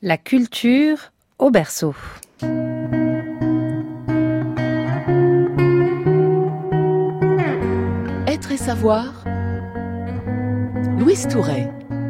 La culture au berceau. Être et savoir. Louise Touret.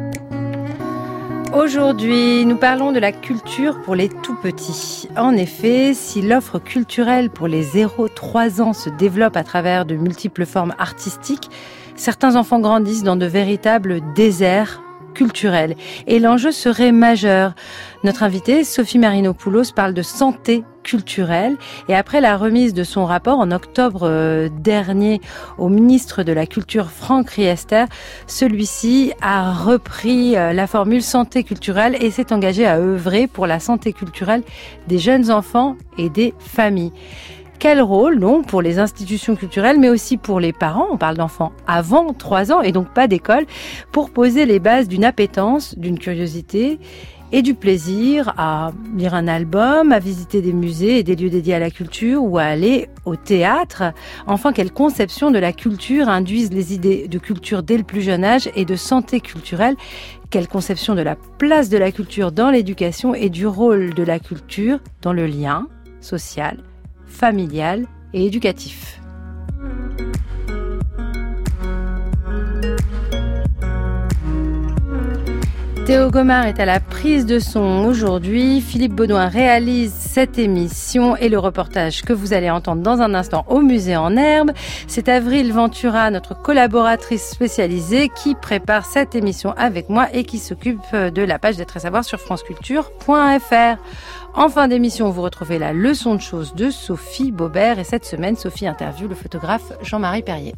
Aujourd'hui, nous parlons de la culture pour les tout-petits. En effet, si l'offre culturelle pour les 0-3 ans se développe à travers de multiples formes artistiques, certains enfants grandissent dans de véritables déserts culturels. Et l'enjeu serait majeur. Notre invitée, Sophie Marinopoulos, parle de santé culturelle. Et après la remise de son rapport en octobre dernier au ministre de la Culture, Franck Riester, celui-ci a repris la formule santé culturelle et s'est engagé à œuvrer pour la santé culturelle des jeunes enfants et des familles. Quel rôle, donc, pour les institutions culturelles, mais aussi pour les parents, on parle d'enfants avant 3 ans et donc pas d'école, pour poser les bases d'une appétence, d'une curiosité et du plaisir à lire un album, à visiter des musées et des lieux dédiés à la culture ou à aller au théâtre. Enfin, quelle conception de la culture induisent les idées de culture dès le plus jeune âge et de santé culturelle? Quelle conception de la place de la culture dans l'éducation et du rôle de la culture dans le lien social, familial et éducatif. Théo Gomard est à la prise de son aujourd'hui. Philippe Baudouin réalise cette émission et le reportage que vous allez entendre dans un instant au Musée en Herbe. C'est Avril Ventura, notre collaboratrice spécialisée, qui prépare cette émission avec moi et qui s'occupe de la page d'être à savoir sur franceculture.fr. En fin d'émission, vous retrouvez la leçon de choses de Sophie Baubert. Et cette semaine, Sophie interviewe le photographe Jean-Marie Perrier.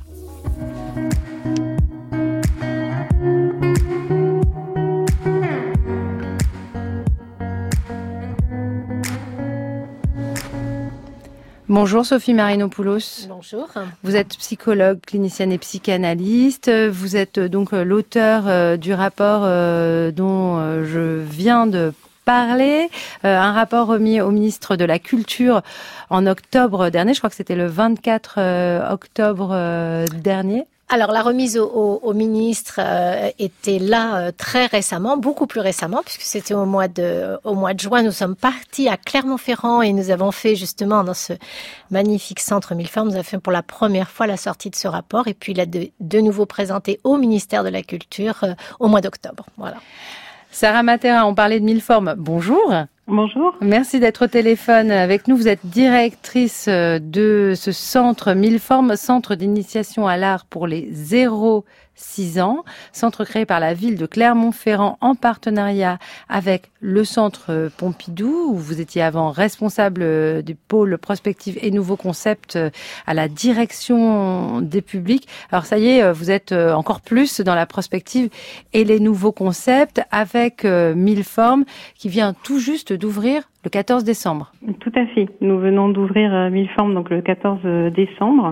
Bonjour Sophie Marinopoulos. Bonjour. Vous êtes psychologue, clinicienne et psychanalyste. Vous êtes donc l'auteur du rapport dont je viens de parler, un rapport remis au ministre de la Culture en octobre dernier. Je crois que c'était le 24 octobre dernier. Alors, la remise au ministre était là très récemment, beaucoup plus récemment, puisque c'était au mois de juin. Nous sommes partis à Clermont-Ferrand et nous avons fait justement dans ce magnifique centre Milleformes, nous avons fait pour la première fois la sortie de ce rapport et puis il a de nouveau présenté au ministère de la Culture au mois d'octobre. Voilà. Sarah Matera, on parlait de Milleformes. Bonjour. Bonjour. Merci d'être au téléphone avec nous. Vous êtes directrice de ce centre Milleformes, centre d'initiation à l'art pour les 0-6 ans, centre créé par la ville de Clermont-Ferrand en partenariat avec le centre Pompidou, où vous étiez avant responsable du pôle prospective et nouveaux concepts à la direction des publics. Alors ça y est, vous êtes encore plus dans la prospective et les nouveaux concepts avec Milleformes qui vient tout juste d'ouvrir le 14 décembre. Tout à fait. Nous venons d'ouvrir Milleformes donc le 14 décembre.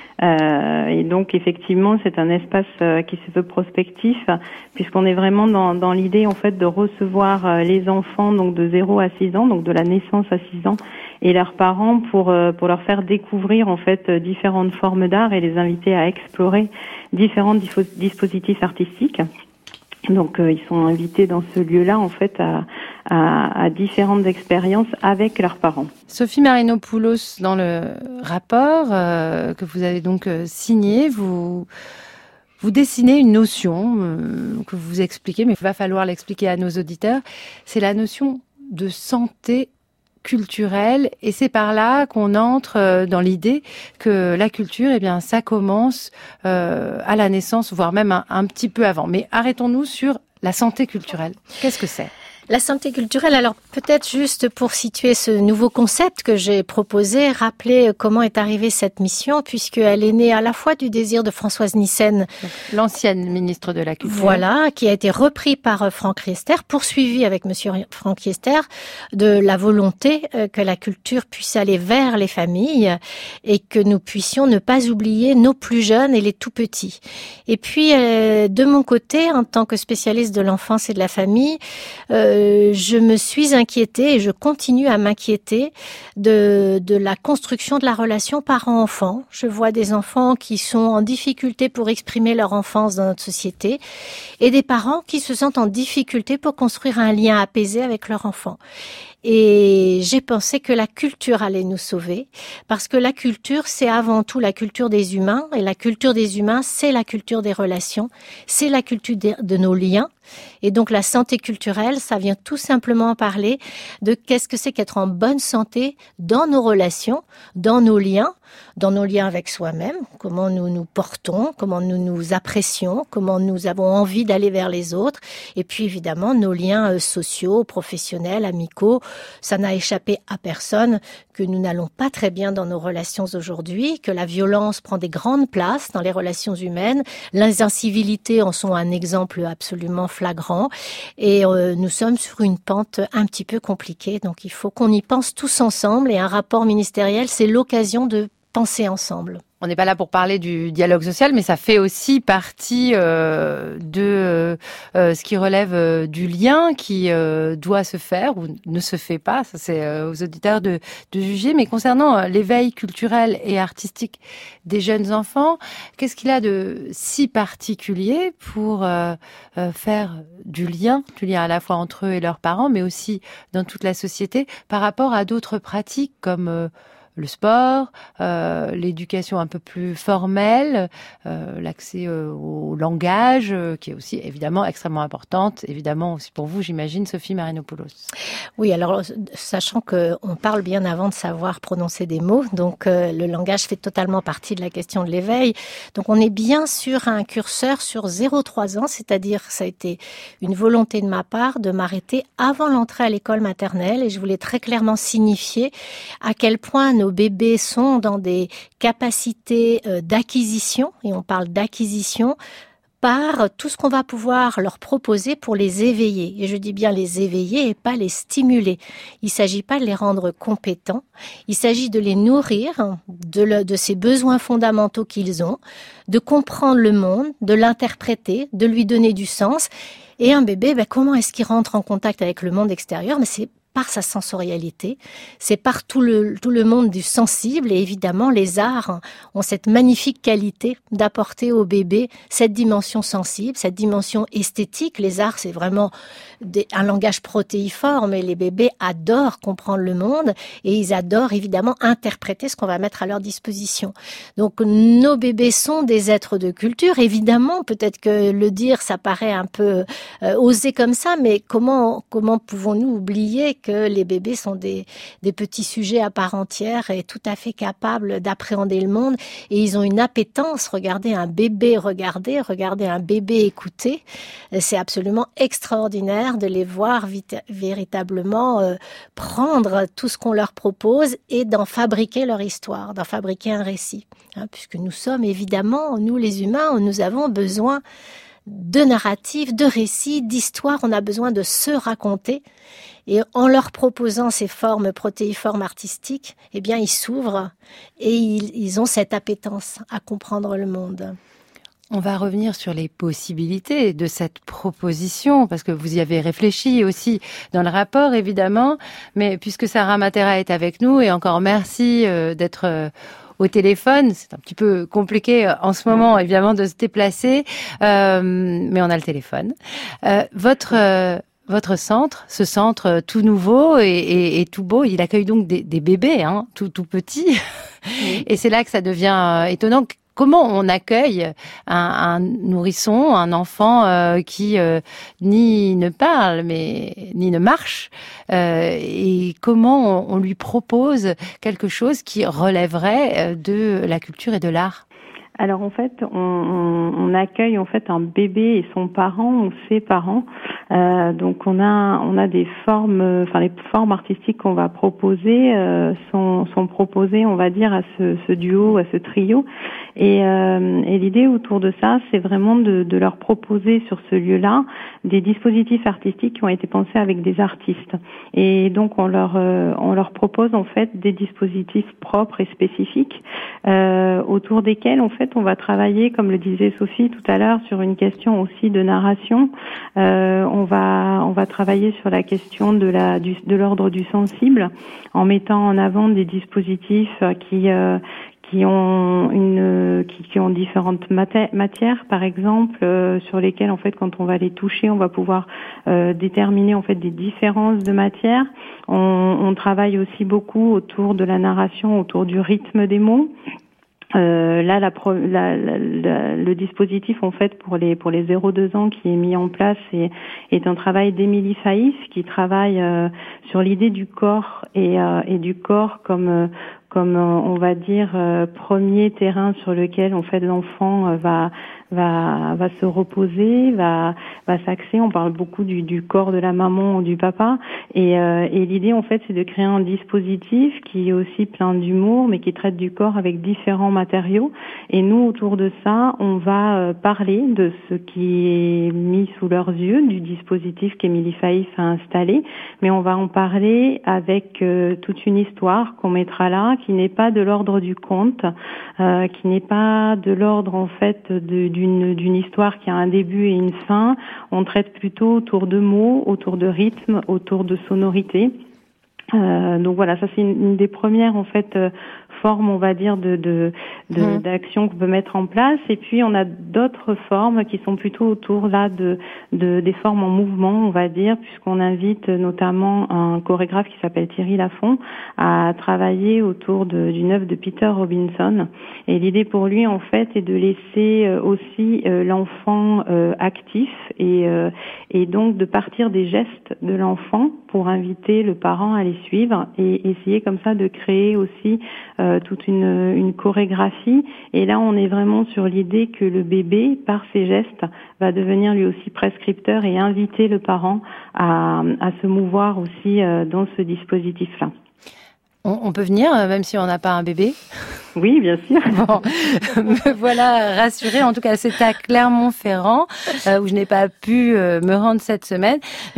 Et donc effectivement, c'est un espace qui se veut prospectif, puisqu'on est vraiment dans l'idée en fait de recevoir les enfants donc de 0 à 6 ans, donc de la naissance à 6 ans, et leurs parents pour leur faire découvrir en fait différentes formes d'art et les inviter à explorer différents dispositifs artistiques. Donc ils sont invités dans ce lieu-là en fait à différentes expériences avec leurs parents. Sophie Marinopoulos, dans le rapport que vous avez donc signé, vous dessinez une notion que vous expliquez, mais il va falloir l'expliquer à nos auditeurs. C'est la notion de santé culturelle, et c'est par là qu'on entre dans l'idée que la culture, eh bien, ça commence à la naissance, voire même un petit peu avant. Mais arrêtons-nous sur la santé culturelle. Qu'est-ce que c'est ? La santé culturelle, alors peut-être juste pour situer ce nouveau concept que j'ai proposé, rappeler comment est arrivée cette mission, puisqu'elle est née à la fois du désir de Françoise Nyssen, l'ancienne ministre de la Culture. Voilà, qui a été repris par Franck Riester, poursuivi avec monsieur Franck Riester, de la volonté que la culture puisse aller vers les familles et que nous puissions ne pas oublier nos plus jeunes et les tout petits. Et puis, de mon côté, en tant que spécialiste de l'enfance et de la famille, je me suis inquiétée et je continue à m'inquiéter de la construction de la relation parent-enfant. Je vois des enfants qui sont en difficulté pour exprimer leur enfance dans notre société et des parents qui se sentent en difficulté pour construire un lien apaisé avec leur enfant. Et j'ai pensé que la culture allait nous sauver, parce que la culture, c'est avant tout la culture des humains, et la culture des humains, c'est la culture des relations, c'est la culture de nos liens. Et donc la santé culturelle, ça vient tout simplement parler de qu'est-ce que c'est qu'être en bonne santé dans nos relations, dans nos liens avec soi-même, comment nous nous portons, comment nous nous apprécions, comment nous avons envie d'aller vers les autres, et puis évidemment nos liens sociaux, professionnels, amicaux. Ça n'a échappé à personne que nous n'allons pas très bien dans nos relations aujourd'hui, que la violence prend des grandes places dans les relations humaines, les incivilités en sont un exemple absolument flagrant, et nous sommes sur une pente un petit peu compliquée, donc il faut qu'on y pense tous ensemble, et un rapport ministériel, c'est l'occasion de penser ensemble. On n'est pas là pour parler du dialogue social, mais ça fait aussi partie de ce qui relève du lien qui doit se faire ou ne se fait pas. Ça, c'est aux auditeurs de juger. Mais concernant l'éveil culturel et artistique des jeunes enfants, qu'est-ce qu'il a de si particulier pour faire du lien à la fois entre eux et leurs parents, mais aussi dans toute la société par rapport à d'autres pratiques comme le sport, l'éducation un peu plus formelle, l'accès au langage, qui est aussi évidemment extrêmement importante, évidemment aussi pour vous, j'imagine, Sophie Marinopoulos. Oui, alors sachant qu'on parle bien avant de savoir prononcer des mots, donc le langage fait totalement partie de la question de l'éveil. Donc on est bien sur un curseur sur 0-3 ans, c'est-à-dire ça a été une volonté de ma part de m'arrêter avant l'entrée à l'école maternelle, et je voulais très clairement signifier à quel point nos bébés sont dans des capacités d'acquisition, et on parle d'acquisition, par tout ce qu'on va pouvoir leur proposer pour les éveiller. Et je dis bien les éveiller et pas les stimuler. Il ne s'agit pas de les rendre compétents, il s'agit de les nourrir de ces besoins fondamentaux qu'ils ont, de comprendre le monde, de l'interpréter, de lui donner du sens. Et un bébé, comment est-ce qu'il rentre en contact avec le monde extérieur ? Mais c'est par sa sensorialité, c'est par tout le monde du sensible, et évidemment les arts ont cette magnifique qualité d'apporter au bébé cette dimension sensible, cette dimension esthétique. Les arts, c'est vraiment un langage protéiforme, et les bébés adorent comprendre le monde et ils adorent évidemment interpréter ce qu'on va mettre à leur disposition. Donc nos bébés sont des êtres de culture, évidemment, peut-être que le dire ça paraît un peu osé comme ça, mais comment pouvons-nous oublier que les bébés sont des petits sujets à part entière et tout à fait capables d'appréhender le monde, et ils ont une appétence. Regardez un bébé regardez un bébé écouter, c'est absolument extraordinaire de les voir véritablement prendre tout ce qu'on leur propose et d'en fabriquer leur histoire, d'en fabriquer un récit, puisque nous sommes évidemment, nous les humains, nous avons besoin de narratifs, de récits, d'histoires, on a besoin de se raconter. Et en leur proposant ces formes protéiformes artistiques, ils s'ouvrent et ils ont cette appétence à comprendre le monde. On va revenir sur les possibilités de cette proposition, parce que vous y avez réfléchi aussi dans le rapport, évidemment. Mais puisque Sarah Matera est avec nous, et encore merci d'être au téléphone. C'est un petit peu compliqué en ce moment, évidemment, de se déplacer, mais on a le téléphone. Votre centre, ce centre tout nouveau et tout beau, il accueille donc des bébés, tout petits. Oui. Et c'est là que ça devient étonnant. Comment on accueille un nourrisson, un enfant qui ni ne parle, ni ne marche, et comment on lui propose quelque chose qui relèverait de la culture et de l'art? Alors en fait, on accueille en fait un bébé et son parent ou ses parents. Donc on a des formes, les formes artistiques qu'on va proposer sont proposées, on va dire, à ce duo, à ce trio. Et l'idée autour de ça, c'est vraiment de leur proposer sur ce lieu-là des dispositifs artistiques qui ont été pensés avec des artistes. Et donc on leur propose en fait des dispositifs propres et spécifiques autour desquels en fait fait, on va travailler, comme le disait Sophie tout à l'heure, sur une question aussi de narration. On va travailler sur la question de l'ordre du sensible, en mettant en avant des dispositifs qui ont différentes matières, par exemple, sur lesquelles en fait quand on va les toucher, on va pouvoir déterminer en fait des différences de matière. On travaille aussi beaucoup autour de la narration, autour du rythme des mots. Le dispositif en fait pour les 0-2 ans qui est mis en place est un travail d'Émilie Faïs qui travaille sur l'idée du corps et du corps comme on va dire premier terrain sur lequel en fait l'enfant va se reposer, va s'axer. On parle beaucoup du corps de la maman ou du papa et l'idée en fait c'est de créer un dispositif qui est aussi plein d'humour mais qui traite du corps avec différents matériaux et nous autour de ça on va parler de ce qui est mis sous leurs yeux du dispositif qu'Émilie Faïs a installé, mais on va en parler avec toute une histoire qu'on mettra là qui n'est pas de l'ordre du conte, qui n'est pas de l'ordre en fait d'une histoire qui a un début et une fin. On traite plutôt autour de mots, autour de rythme, autour de sonorité. Donc voilà, ça c'est une des premières en fait formes, on va dire, d'action qu'on peut mettre en place. Et puis on a d'autres formes qui sont plutôt autour là des formes en mouvement, on va dire, puisqu'on invite notamment un chorégraphe qui s'appelle Thierry Lafont à travailler autour d'une œuvre de Peter Robinson. Et l'idée pour lui en fait est de laisser aussi l'enfant actif et donc de partir des gestes de l'enfant pour inviter le parent à les suivre et essayer comme ça de créer aussi toute une chorégraphie. Et là, on est vraiment sur l'idée que le bébé, par ses gestes, va devenir lui aussi prescripteur et inviter le parent à se mouvoir aussi dans ce dispositif-là. On peut venir, même si on n'a pas un bébé? Oui, bien sûr. Bon, me voilà rassurée. En tout cas, c'est à Clermont-Ferrand où je n'ai pas pu me rendre cette semaine. Mais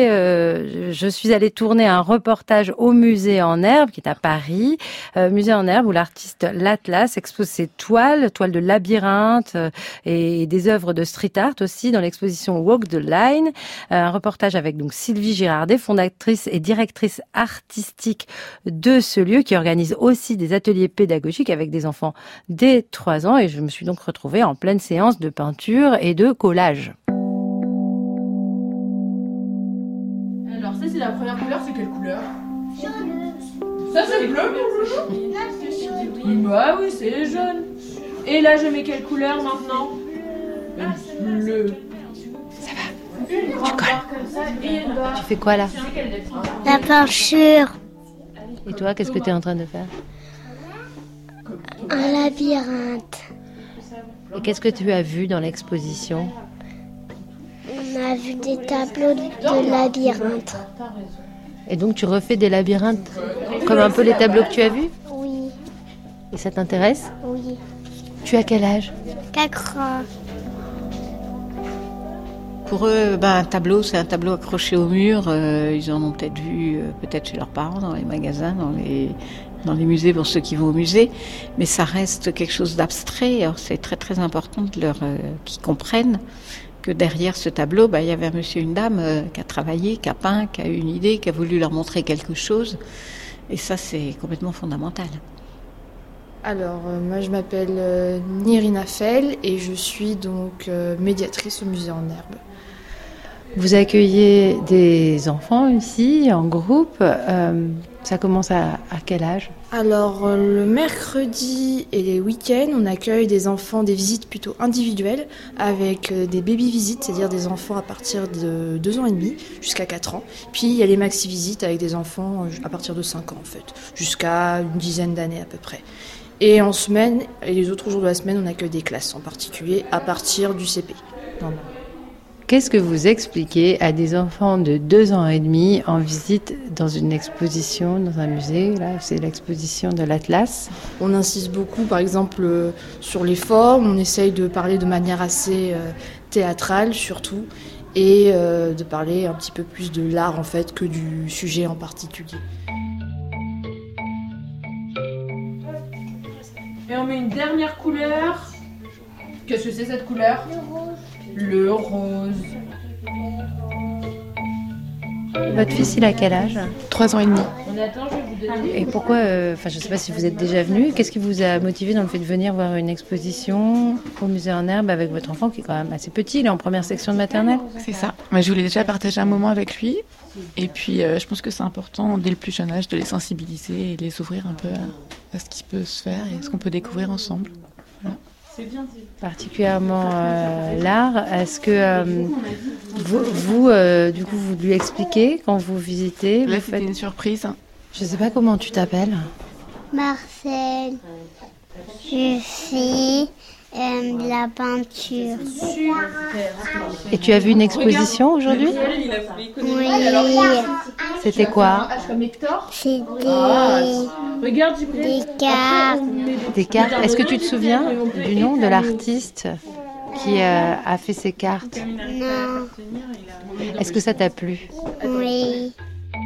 je suis allée tourner un reportage au musée en herbe qui est à Paris. Musée en herbe où l'artiste L'Atlas expose ses toiles de labyrinthe et des œuvres de street art aussi dans l'exposition Walk the Line. Un reportage avec donc Sylvie Girardet, fondatrice et directrice artistique de ce lieu qui organise aussi des ateliers pédagogiques avec des enfants dès 3 ans et je me suis donc retrouvée en pleine séance de peinture et de collage. Alors ça c'est la première couleur, c'est quelle couleur? Jaune. Ça c'est bleu mon loulou? Bah oui c'est jaune. Et là je mets quelle couleur maintenant? Bleu. Ça va? Tu colles. Tu fais quoi là? La peinture. Et toi, qu'est-ce que tu es en train de faire? Un labyrinthe. Et qu'est-ce que tu as vu dans l'exposition? On a vu des tableaux de labyrinthe. Et donc tu refais des labyrinthes comme un peu les tableaux que tu as vus? Oui. Et ça t'intéresse? Oui. Tu as quel âge? 4 ans. Pour eux, un tableau, c'est un tableau accroché au mur. Ils en ont peut-être vu, peut-être chez leurs parents, dans les magasins, dans les musées, pour ceux qui vont au musée. Mais ça reste quelque chose d'abstrait. Alors c'est très très important qu'ils comprennent que derrière ce tableau, il y avait un monsieur et une dame qui a travaillé, qui a peint, qui a eu une idée, qui a voulu leur montrer quelque chose. Et ça, c'est complètement fondamental. Alors, moi je m'appelle Nirina Fell et je suis donc médiatrice au musée en herbe. Vous accueillez des enfants ici, en groupe. Ça commence à quel âge? Alors, le mercredi et les week-ends, on accueille des enfants, des visites plutôt individuelles, avec des baby-visites, c'est-à-dire des enfants à partir de 2 ans et demi jusqu'à 4 ans. Puis, il y a les maxi-visites avec des enfants à partir de 5 ans, en fait, jusqu'à une dizaine d'années à peu près. Et en semaine, et les autres jours de la semaine, on accueille des classes, en particulier à partir du CP. Normalement. Qu'est-ce que vous expliquez à des enfants de 2 ans et demi en visite dans une exposition, dans un musée? Là, c'est l'exposition de l'Atlas. On insiste beaucoup, par exemple, sur les formes. On essaye de parler de manière assez théâtrale, surtout, et de parler un petit peu plus de l'art, en fait, que du sujet en particulier. Et on met une dernière couleur. Qu'est-ce que c'est cette couleur? Le rose. Votre fils, il a quel âge? 3 ans et demi. Et pourquoi, je ne sais pas si vous êtes déjà venu, qu'est-ce qui vous a motivé dans le fait de venir voir une exposition au musée en herbe avec votre enfant qui est quand même assez petit, il est en première section de maternelle? C'est ça. Mais je voulais déjà partager un moment avec lui. Et puis, je pense que c'est important, dès le plus jeune âge, de les sensibiliser et de les ouvrir un peu à ce qui peut se faire et ce qu'on peut découvrir ensemble. Voilà. Particulièrement l'art. Est-ce que vous, du coup, vous lui expliquez quand vous visitez? Là, c'était une surprise. Je ne sais pas comment tu t'appelles. Marcel, je fais de la peinture. Et tu as vu une exposition aujourd'hui? Oui, C'était quoi? c'était des cartes. Des cartes. Est-ce que tu te souviens du nom de l'artiste qui a fait ces cartes? Non, Est-ce que ça t'a plu? oui.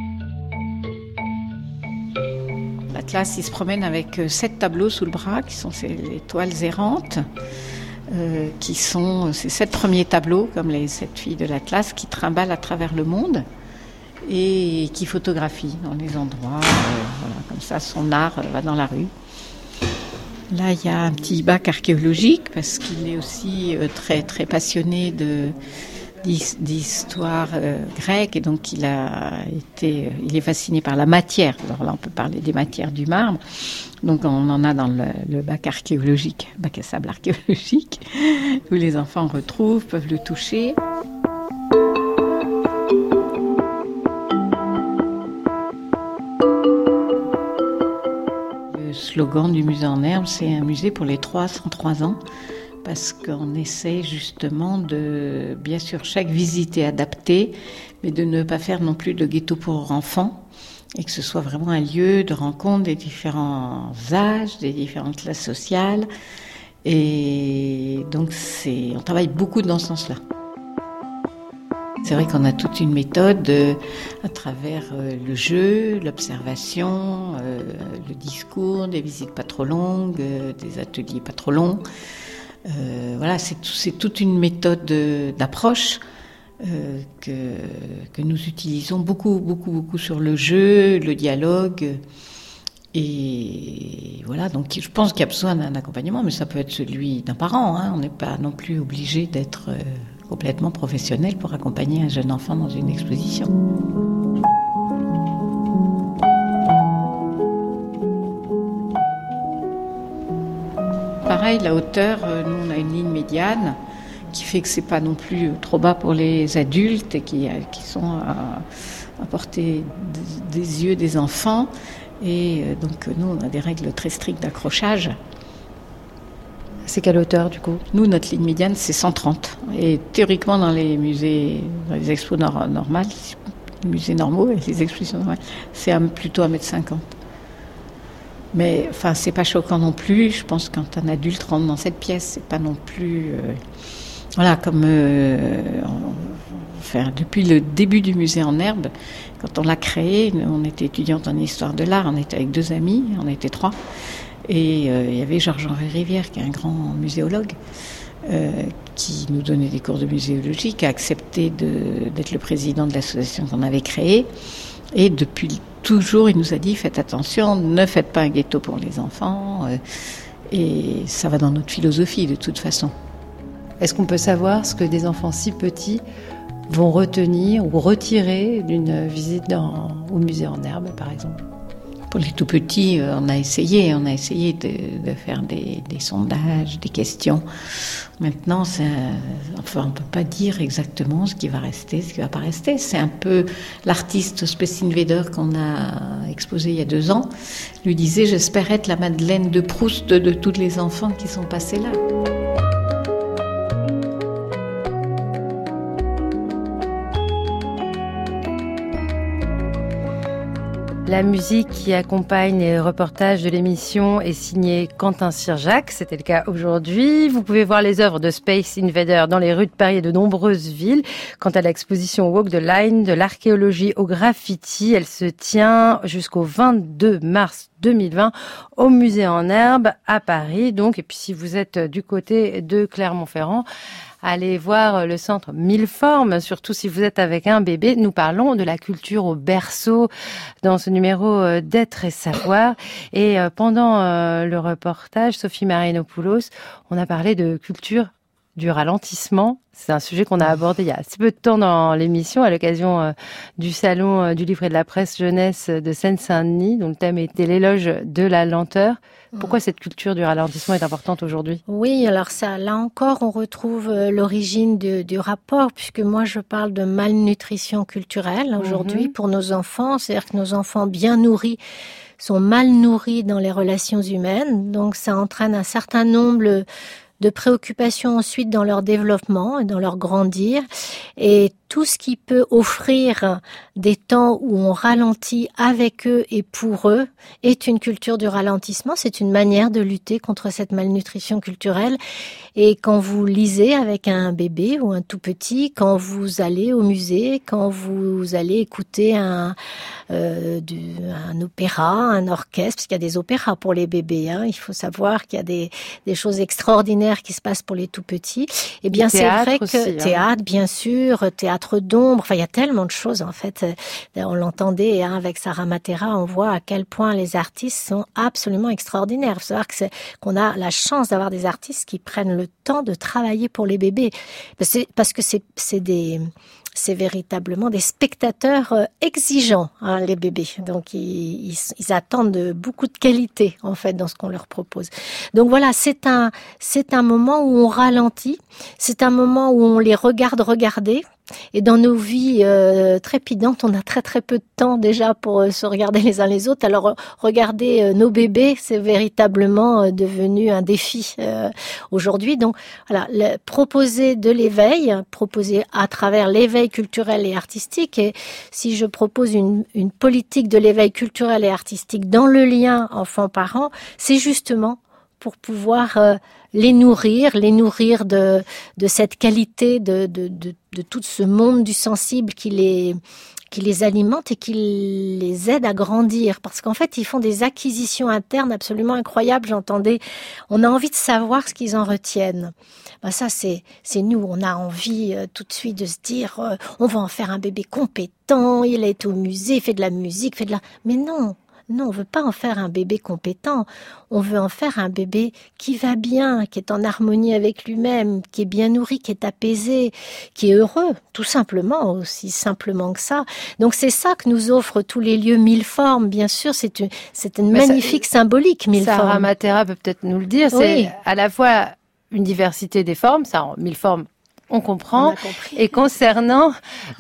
L'Atlas, il se promène avec 7 tableaux sous le bras, qui sont les toiles errantes, qui sont ces 7 premiers tableaux, comme les 7 filles de l'Atlas, qui trimballent à travers le monde et qui photographient dans les endroits. Voilà, comme ça, son art va dans la rue. Là, il y a un petit bac archéologique, parce qu'il est aussi très, très passionné d'histoire grecque, et donc il est fasciné par la matière. Alors là, on peut parler des matières du marbre. Donc on en a dans le bac archéologique, bac à sable archéologique, où les enfants retrouvent, peuvent le toucher. Le slogan du musée en herbe, c'est un musée pour les 303 ans. Parce qu'on essaie justement de, bien sûr, chaque visite est adaptée, mais de ne pas faire non plus de ghetto pour enfants, et que ce soit vraiment un lieu de rencontre des différents âges, des différentes classes sociales. Et donc, on travaille beaucoup dans ce sens-là. C'est vrai qu'on a toute une méthode à travers le jeu, l'observation, le discours, des visites pas trop longues, des ateliers pas trop longs. Voilà, c'est toute une méthode d'approche que nous utilisons beaucoup sur le jeu, le dialogue. Et voilà, donc je pense qu'il y a besoin d'un accompagnement, mais ça peut être celui d'un parent. On n'est pas non plus obligé d'être complètement professionnel pour accompagner un jeune enfant dans une exposition. Pareil, la hauteur, nous on a une ligne médiane qui fait que c'est pas non plus trop bas pour les adultes et qui sont à portée des yeux des enfants. Et donc nous on a des règles très strictes d'accrochage. C'est quelle hauteur du coup? Nous, notre ligne médiane, c'est 130. Et théoriquement, dans les musées, dans les expos normales, les musées normaux et les expositions normales, c'est plutôt 1,50 m. Mais enfin, c'est pas choquant non plus. Je pense que quand un adulte rentre dans cette pièce, c'est pas non plus... voilà, comme... depuis le début du musée en herbe, quand on l'a créé, on était étudiante en histoire de l'art, on était avec 2 amis, on était 3. Et il y avait Georges-Henri Rivière, qui est un grand muséologue, qui nous donnait des cours de muséologie, qui a accepté d'être le président de l'association qu'on avait créée. Et depuis toujours, il nous a dit, faites attention, ne faites pas un ghetto pour les enfants. Et ça va dans notre philosophie, de toute façon. Est-ce qu'on peut savoir ce que des enfants si petits vont retenir ou retirer d'une visite au musée en herbe, par exemple? Pour les tout petits, on a essayé de faire des sondages, des questions. Maintenant, on ne peut pas dire exactement ce qui va rester, ce qui ne va pas rester. C'est un peu l'artiste Spessinweder qu'on a exposé il y a 2 ans, lui disait « J'espère être la Madeleine de Proust de tous les enfants qui sont passés là ». La musique qui accompagne les reportages de l'émission est signée Quentin Sirjac. C'était le cas aujourd'hui. Vous pouvez voir les œuvres de Space Invader dans les rues de Paris et de nombreuses villes. Quant à l'exposition Walk the Line de l'archéologie au graffiti, elle se tient jusqu'au 22 mars 2020 au musée en herbe à Paris. Donc, et puis si vous êtes du côté de Clermont-Ferrand, allez voir le centre Mille Formes, surtout si vous êtes avec un bébé. Nous parlons de la culture au berceau dans ce numéro d'Être et Savoir. Et pendant le reportage, Sophie Marinopoulos, on a parlé de culture du ralentissement. C'est un sujet qu'on a abordé il y a assez peu de temps dans l'émission à l'occasion du salon du livre et de la presse jeunesse de Seine-Saint-Denis, dont le thème était l'éloge de la lenteur. Pourquoi cette culture du ralentissement est importante aujourd'hui ? Oui, alors ça, là encore, on retrouve l'origine du rapport, puisque moi je parle de malnutrition culturelle aujourd'hui pour nos enfants. C'est-à-dire que nos enfants bien nourris sont mal nourris dans les relations humaines, donc ça entraîne un certain nombre de préoccupations ensuite dans leur développement et dans leur grandir. Et tout ce qui peut offrir des temps où on ralentit avec eux et pour eux est une culture du ralentissement. C'est une manière de lutter contre cette malnutrition culturelle. Et quand vous lisez avec un bébé ou un tout petit, quand vous allez au musée, quand vous allez écouter un opéra, un orchestre, parce qu'il y a des opéras pour les bébés, hein. Il faut savoir qu'il y a des choses extraordinaires qui se passent pour les tout petits. Eh bien, c'est vrai que théâtre, bien sûr, théâtre d'ombre, enfin, il y a tellement de choses, en fait. On l'entendait, hein, avec Sarah Matera, on voit à quel point les artistes sont absolument extraordinaires. Il faut savoir qu'on a la chance d'avoir des artistes qui prennent le temps de travailler pour les bébés. Parce que c'est véritablement des spectateurs exigeants, hein, les bébés. Donc, ils attendent beaucoup de qualité, en fait, dans ce qu'on leur propose. Donc voilà, c'est un moment où on ralentit. C'est un moment où on les regarde regarder. Et dans nos vies trépidantes, on a très très peu de temps déjà pour se regarder les uns les autres. Alors regarder nos bébés, c'est véritablement devenu un défi aujourd'hui. Donc voilà, proposer de l'éveil, proposer à travers l'éveil culturel et artistique. Et si je propose une politique de l'éveil culturel et artistique dans le lien enfant-parent, c'est justement pour pouvoir les nourrir de cette qualité de tout ce monde du sensible qui les alimente et qui les aide à grandir. Parce qu'en fait, ils font des acquisitions internes absolument incroyables. On a envie de savoir ce qu'ils en retiennent. Ben ça, c'est nous. On a envie tout de suite de se dire, on va en faire un bébé compétent, il est au musée, il fait de la musique, mais non. Non, on veut pas en faire un bébé compétent. On veut en faire un bébé qui va bien, qui est en harmonie avec lui-même, qui est bien nourri, qui est apaisé, qui est heureux, tout simplement, aussi simplement que ça. Donc c'est ça que nous offrent tous les lieux Mille Formes. Bien sûr, c'est une magnifique symbolique, Mille Formes. Sarah Matera peut peut-être nous le dire. Oui. C'est à la fois une diversité des formes, ça, Mille Formes. On comprend. Et concernant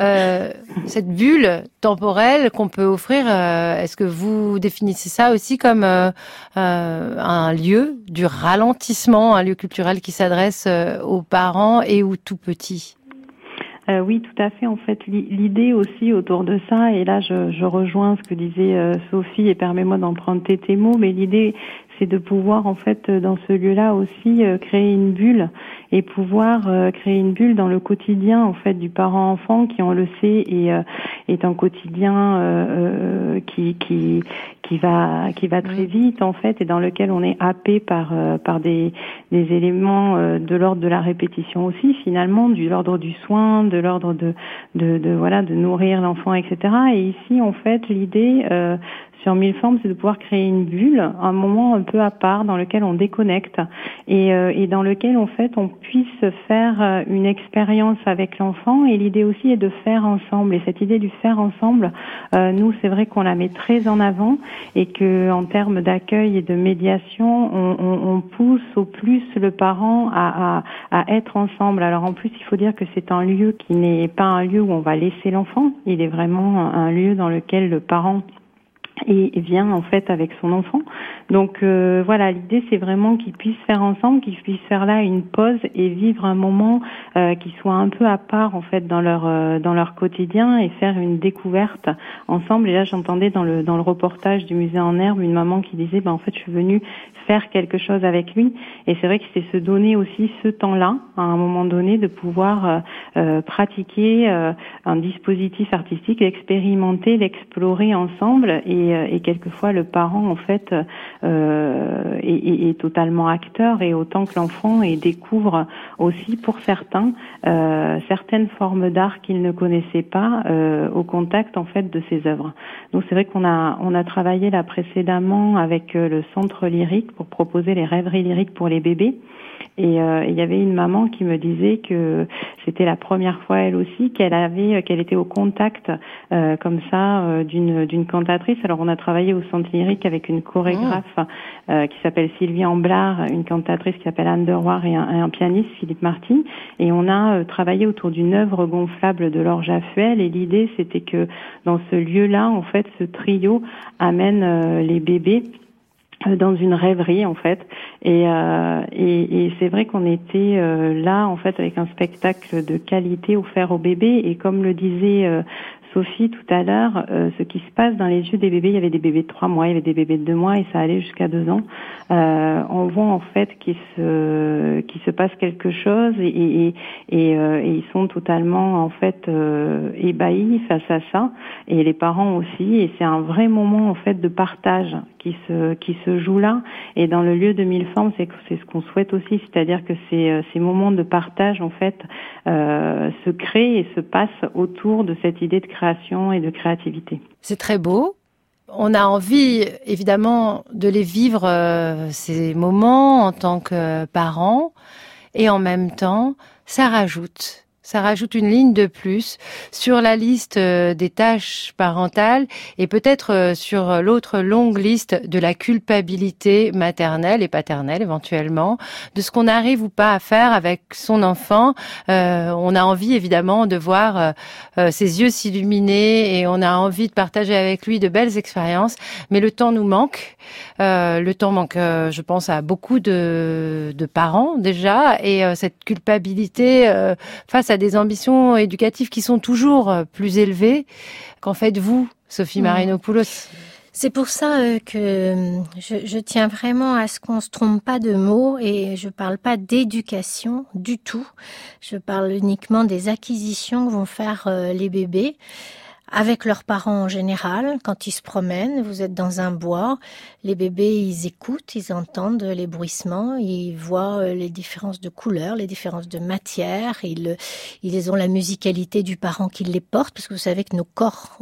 cette bulle temporelle qu'on peut offrir, est-ce que vous définissez ça aussi comme un lieu du ralentissement, un lieu culturel qui s'adresse aux parents et aux tout petits ? Oui, tout à fait. En fait, l'idée aussi autour de ça, et là je rejoins ce que disait Sophie, et permets-moi d'emprunter tes mots, mais l'idée c'est de pouvoir en fait dans ce lieu-là aussi créer une bulle et pouvoir créer une bulle dans le quotidien en fait du parent-enfant qui, on le sait, est un quotidien qui va très vite en fait, et dans lequel on est happé par des éléments de l'ordre de la répétition aussi, finalement, de l'ordre du soin, de l'ordre de nourrir l'enfant, etc. Et ici en fait l'idée sur Mille Formes, c'est de pouvoir créer une bulle, un moment un peu à part dans lequel on déconnecte et dans lequel en fait on puisse faire une expérience avec l'enfant. Et l'idée aussi est de faire ensemble. Et cette idée du faire ensemble, nous c'est vrai qu'on la met très en avant, et que en termes d'accueil et de médiation, on pousse au plus le parent à être ensemble. Alors en plus, il faut dire que c'est un lieu qui n'est pas un lieu où on va laisser l'enfant. Il est vraiment un lieu dans lequel le parent et vient en fait avec son enfant. Donc voilà, l'idée c'est vraiment qu'ils puissent faire ensemble, qu'ils puissent faire là une pause et vivre un moment qui soit un peu à part en fait dans leur quotidien et faire une découverte ensemble. Et là j'entendais dans le reportage du musée en herbe une maman qui disait en fait je suis venue faire quelque chose avec lui, et c'est vrai que c'est se donner aussi ce temps-là à un moment donné de pouvoir pratiquer un dispositif artistique, l'expérimenter, l'explorer ensemble, et quelquefois le parent en fait est totalement acteur, et autant que l'enfant, et découvre aussi pour certains certaines formes d'art qu'il ne connaissait pas au contact en fait de ces œuvres. Donc c'est vrai qu'on a travaillé là précédemment avec le centre lyrique pour proposer les rêveries lyriques pour les bébés. Et il y avait une maman qui me disait que c'était la première fois elle aussi qu'elle était au contact comme ça d'une cantatrice. Alors on a travaillé au centre lyrique avec une chorégraphe qui s'appelle Sylvie Amblard, une cantatrice qui s'appelle Anne Deroire et un pianiste Philippe Marty, et on a travaillé autour d'une œuvre gonflable de Laure Jaffuel, et l'idée c'était que dans ce lieu-là en fait ce trio amène les bébés dans une rêverie en fait, et c'est vrai qu'on était là en fait avec un spectacle de qualité offert aux bébés, et comme le disait Sophie tout à l'heure, ce qui se passe dans les yeux des bébés, il y avait des bébés de 3 mois, il y avait des bébés de 2 mois, et ça allait jusqu'à 2 ans. On voit en fait qu'il se passe quelque chose, et ils sont totalement en fait ébahis face à ça, et les parents aussi, et c'est un vrai moment en fait de partage qui se joue là, et dans le lieu de Mille Formes, c'est ce qu'on souhaite aussi, c'est-à-dire que ces moments de partage en fait se créent et se passent autour de cette idée de création et de créativité. C'est très beau. On a envie, évidemment, de les vivre, ces moments, en tant que parents. Et en même temps, ça rajoute une ligne de plus sur la liste des tâches parentales, et peut-être sur l'autre longue liste de la culpabilité maternelle et paternelle éventuellement, de ce qu'on arrive ou pas à faire avec son enfant. On a envie évidemment de voir ses yeux s'illuminer, et on a envie de partager avec lui de belles expériences, mais le temps nous manque. Le temps manque, je pense, à beaucoup de parents déjà, et cette culpabilité face à des ambitions éducatives qui sont toujours plus élevées. Qu'en faites-vous, Sophie Marinopoulos ? C'est pour ça que je tiens vraiment à ce qu'on se trompe pas de mots, et je parle pas d'éducation du tout. Je parle uniquement des acquisitions que vont faire les bébés avec leurs parents en général. Quand ils se promènent, vous êtes dans un bois, les bébés, ils écoutent, ils entendent les bruissements, ils voient les différences de couleurs, les différences de matière, ils ont la musicalité du parent qui les porte, parce que vous savez que nos corps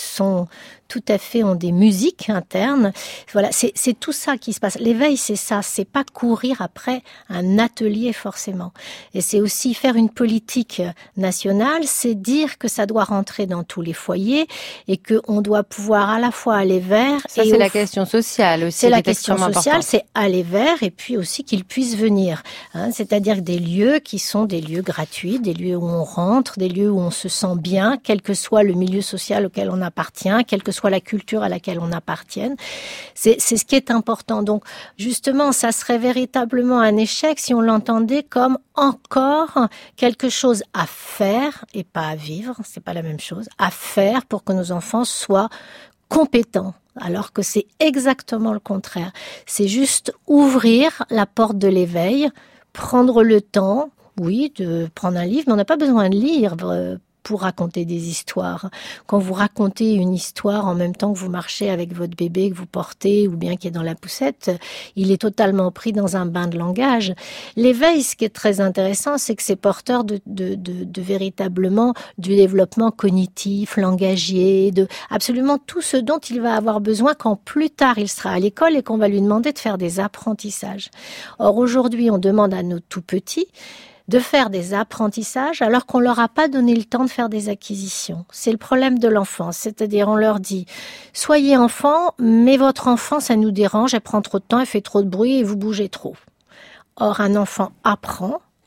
ont des musiques internes. Voilà, c'est tout ça qui se passe. L'éveil, c'est ça, c'est pas courir après un atelier forcément. Et c'est aussi faire une politique nationale, c'est dire que ça doit rentrer dans tous les foyers, et qu'on doit pouvoir à la fois aller vers... Ça, c'est la question sociale aussi. C'est la question sociale, c'est aller vers, et puis aussi qu'ils puissent venir. C'est-à-dire des lieux qui sont des lieux gratuits, des lieux où on rentre, des lieux où on se sent bien, quel que soit le milieu social auquel on appartient, quelle que soit la culture à laquelle on appartienne. C'est ce qui est important. Donc, justement, ça serait véritablement un échec si on l'entendait comme encore quelque chose à faire, et pas à vivre, c'est pas la même chose, à faire pour que nos enfants soient compétents, alors que c'est exactement le contraire. C'est juste ouvrir la porte de l'éveil, prendre le temps, oui, de prendre un livre, mais on n'a pas besoin de lire pour raconter des histoires. Quand vous racontez une histoire en même temps que vous marchez avec votre bébé que vous portez, ou bien qui est dans la poussette, il est totalement pris dans un bain de langage. L'éveil, ce qui est très intéressant, c'est que c'est porteur de véritablement du développement cognitif, langagier, de absolument tout ce dont il va avoir besoin quand plus tard il sera à l'école et qu'on va lui demander de faire des apprentissages. Or, aujourd'hui, on demande à nos tout petits de faire des apprentissages alors qu'on leur a pas donné le temps de faire des acquisitions. C'est le problème de l'enfance, c'est-à-dire on leur dit « Soyez enfant, mais votre enfant, ça nous dérange, elle prend trop de temps, elle fait trop de bruit et vous bougez trop. » Or, un enfant apprend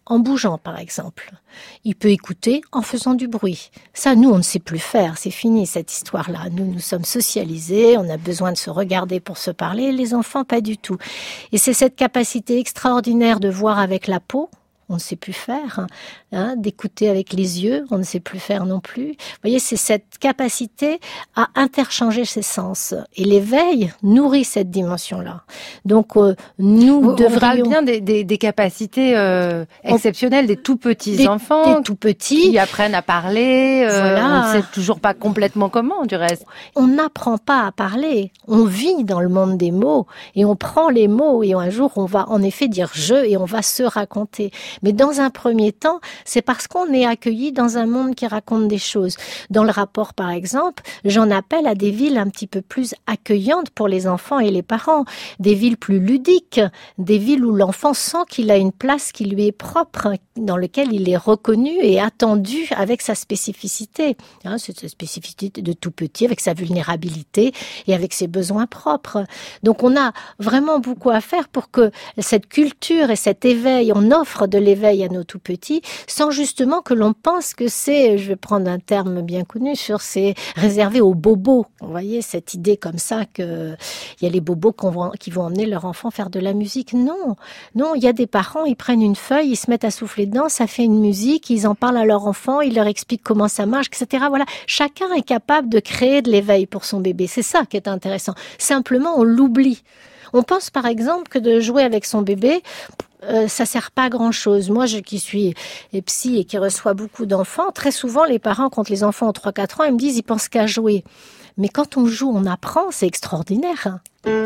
en bougeant par exemple. Il peut écouter en faisant du bruit. Ça, nous, on ne sait plus faire. C'est fini cette histoire-là. Nous sommes socialisés, on a besoin de se regarder pour se parler. Les enfants, pas du tout. Et c'est cette capacité extraordinaire de voir avec la peau. On ne sait plus faire, d'écouter avec les yeux, on ne sait plus faire non plus. Vous voyez, c'est cette capacité à interchanger ses sens. Et l'éveil nourrit cette dimension-là. Donc, nous devrions... On parle bien des capacités exceptionnelles des tout petits enfants. Des tout petits. Qui apprennent à parler. Voilà. On ne sait toujours pas complètement comment, du reste. On n'apprend pas à parler. On vit dans le monde des mots. Et on prend les mots. Et un jour, on va en effet dire « je » et on va se raconter. Mais dans un premier temps, c'est parce qu'on est accueilli dans un monde qui raconte des choses. Dans le rapport, par exemple, j'en appelle à des villes un petit peu plus accueillantes pour les enfants et les parents, des villes plus ludiques, des villes où l'enfant sent qu'il a une place qui lui est propre, dans lequel il est reconnu et attendu avec sa spécificité. C'est sa spécificité de tout petit, avec sa vulnérabilité et avec ses besoins propres. Donc on a vraiment beaucoup à faire pour que cette culture et cet éveil, on offre de l'éveil à nos tout petits, sans justement que l'on pense que c'est, je vais prendre un terme bien connu, c'est réservé aux bobos. Vous voyez, cette idée comme ça que il y a les bobos qui vont emmener leur enfant faire de la musique. Non, il y a des parents, ils prennent une feuille, ils se mettent à souffler dedans, ça fait une musique, ils en parlent à leur enfant, ils leur expliquent comment ça marche, etc. Voilà, chacun est capable de créer de l'éveil pour son bébé. C'est ça qui est intéressant. Simplement, on l'oublie. On pense par exemple que de jouer avec son bébé, ça sert pas à grand chose. Moi, qui suis psy et qui reçois beaucoup d'enfants, très souvent, les parents, quand les enfants ont 3-4 ans, ils me disent, ils pensent qu'à jouer. Mais quand on joue, on apprend, c'est extraordinaire.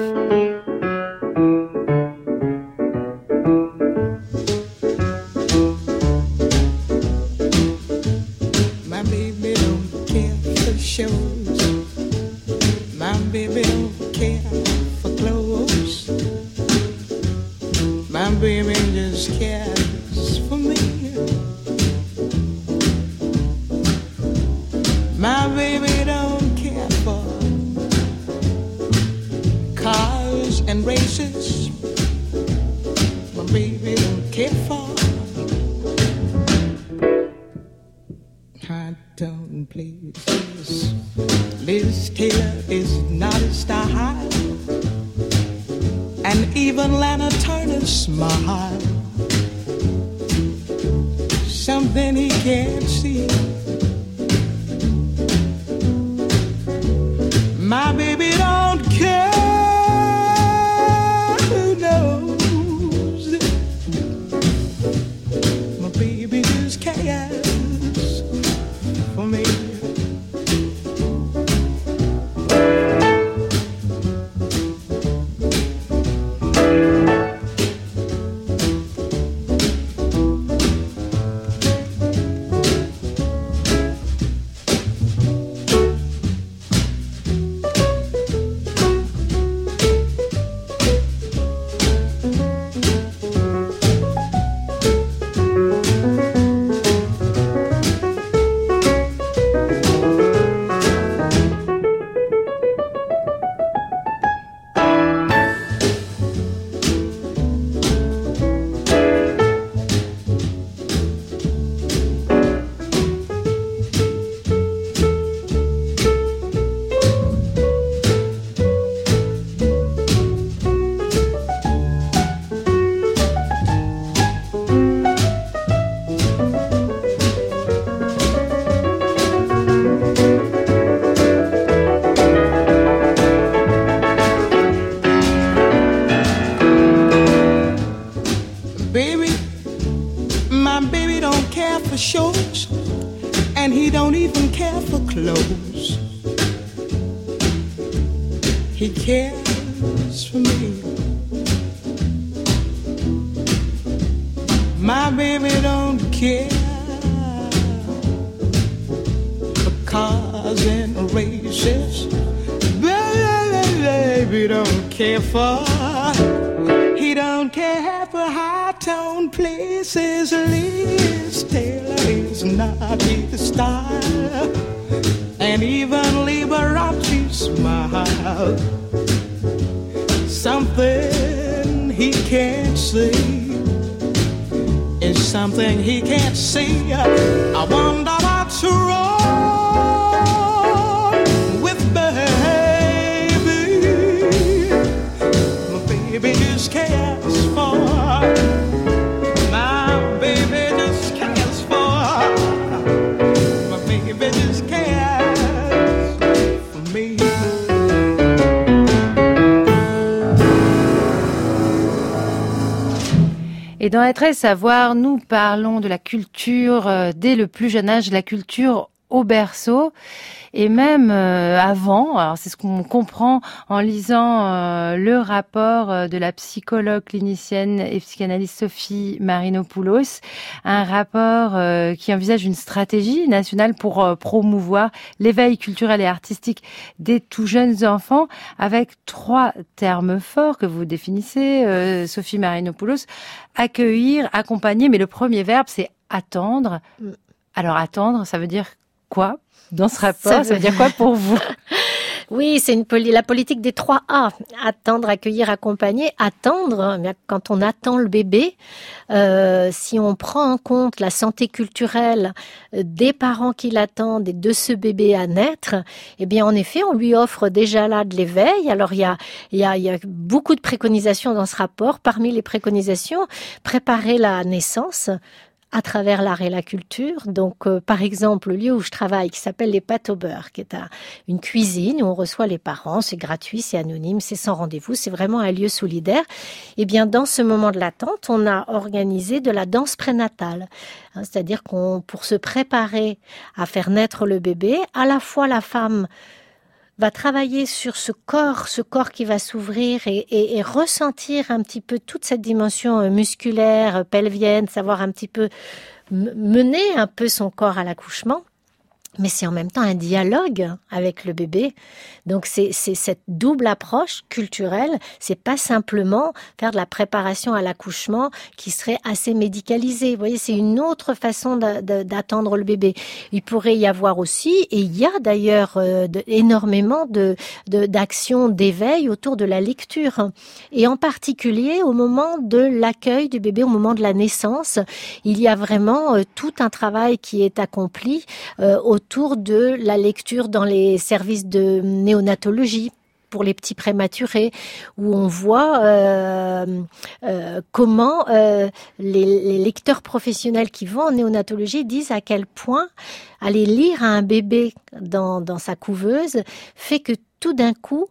My baby don't care for shows. My baby don't care for clothes. My baby just cares for me. My baby don't care for cars and races. My baby don't care for high tone places. Liz Taylor is not a star high. And even Lana Turner's smile, something he can't see. My baby don't care, who knows? My baby just cares for me. Shows, and he don't even care for clothes. He cares for me. My baby don't care for cars and races. Baby don't care for. He don't care for high-tone places. Liz Taylor is not his style, and even Liberace smile. Something he can't see is something he can't see. I wonder what's wrong with baby. My baby just cares for. My baby just cares for. My baby just cares for me. Et dans la 13 Savoir, nous parlons de la culture dès le plus jeune âge, la culture au berceau. Et même avant, alors c'est ce qu'on comprend en lisant le rapport de la psychologue clinicienne et psychanalyste Sophie Marinopoulos, un rapport qui envisage une stratégie nationale pour promouvoir l'éveil culturel et artistique des tout jeunes enfants, avec 3 termes forts que vous définissez, Sophie Marinopoulos: accueillir, accompagner, mais le premier verbe c'est attendre. Alors attendre, ça veut dire quoi dans ce rapport? Ça veut dire quoi pour vous? Oui, c'est la politique des 3 A. Attendre, accueillir, accompagner. Attendre, quand on attend le bébé, si on prend en compte la santé culturelle des parents qui l'attendent et de ce bébé à naître, eh bien, en effet, on lui offre déjà là de l'éveil. Alors, il y a beaucoup de préconisations dans ce rapport. Parmi les préconisations, préparer la naissance à travers l'art et la culture. Donc, par exemple, le lieu où je travaille, qui s'appelle les Pâtes au beurre, qui est une cuisine où on reçoit les parents, c'est gratuit, c'est anonyme, c'est sans rendez-vous, c'est vraiment un lieu solidaire. Eh bien, dans ce moment de l'attente, on a organisé de la danse prénatale. C'est-à-dire pour se préparer à faire naître le bébé, à la fois la femme va travailler sur ce corps qui va s'ouvrir et ressentir un petit peu toute cette dimension musculaire, pelvienne, savoir un petit peu mener un peu son corps à l'accouchement. Mais c'est en même temps un dialogue avec le bébé. Donc c'est cette double approche culturelle. C'est pas simplement faire de la préparation à l'accouchement qui serait assez médicalisée. Vous voyez, c'est une autre façon d'attendre le bébé. Il pourrait y avoir aussi, et il y a d'ailleurs énormément d'actions d'éveil autour de la lecture. Et en particulier au moment de l'accueil du bébé, au moment de la naissance, il y a vraiment tout un travail qui est accompli autour de la lecture dans les services de néonatologie pour les petits prématurés, où on voit comment les lecteurs professionnels qui vont en néonatologie disent à quel point aller lire à un bébé dans sa couveuse fait que tout d'un coup,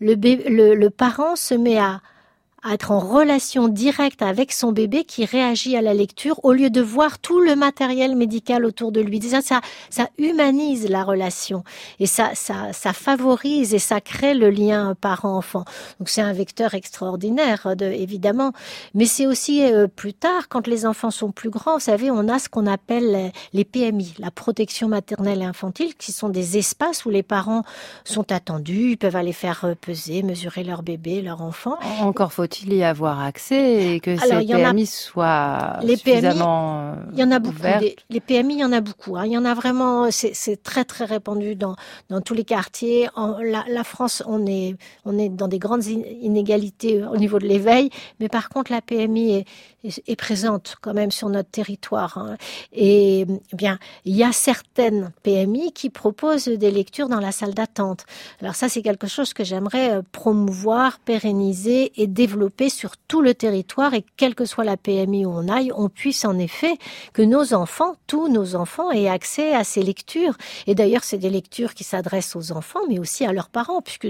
le parent se met à être en relation directe avec son bébé qui réagit à la lecture au lieu de voir tout le matériel médical autour de lui. Ça humanise la relation et ça favorise et ça crée le lien parent-enfant. Donc c'est un vecteur extraordinaire, évidemment. Mais c'est aussi plus tard, quand les enfants sont plus grands, vous savez, on a ce qu'on appelle les PMI, la protection maternelle et infantile, qui sont des espaces où les parents sont attendus, ils peuvent aller faire peser, mesurer leur bébé, leur enfant. Encore faut-il y avoir accès et que ces PMI soient suffisamment il y en a beaucoup. ouvertes. Les PMI, il y en a beaucoup. Il y en a vraiment, c'est très très répandu dans tous les quartiers. La France, on est dans des grandes inégalités au niveau de l'éveil, mais par contre la PMI est présente quand même sur notre territoire. Et bien, il y a certaines PMI qui proposent des lectures dans la salle d'attente. Alors ça, c'est quelque chose que j'aimerais promouvoir, pérenniser et développer sur tout le territoire, et quelle que soit la PMI où on aille, on puisse en effet que nos enfants, tous nos enfants, aient accès à ces lectures. Et d'ailleurs, c'est des lectures qui s'adressent aux enfants, mais aussi à leurs parents, puisque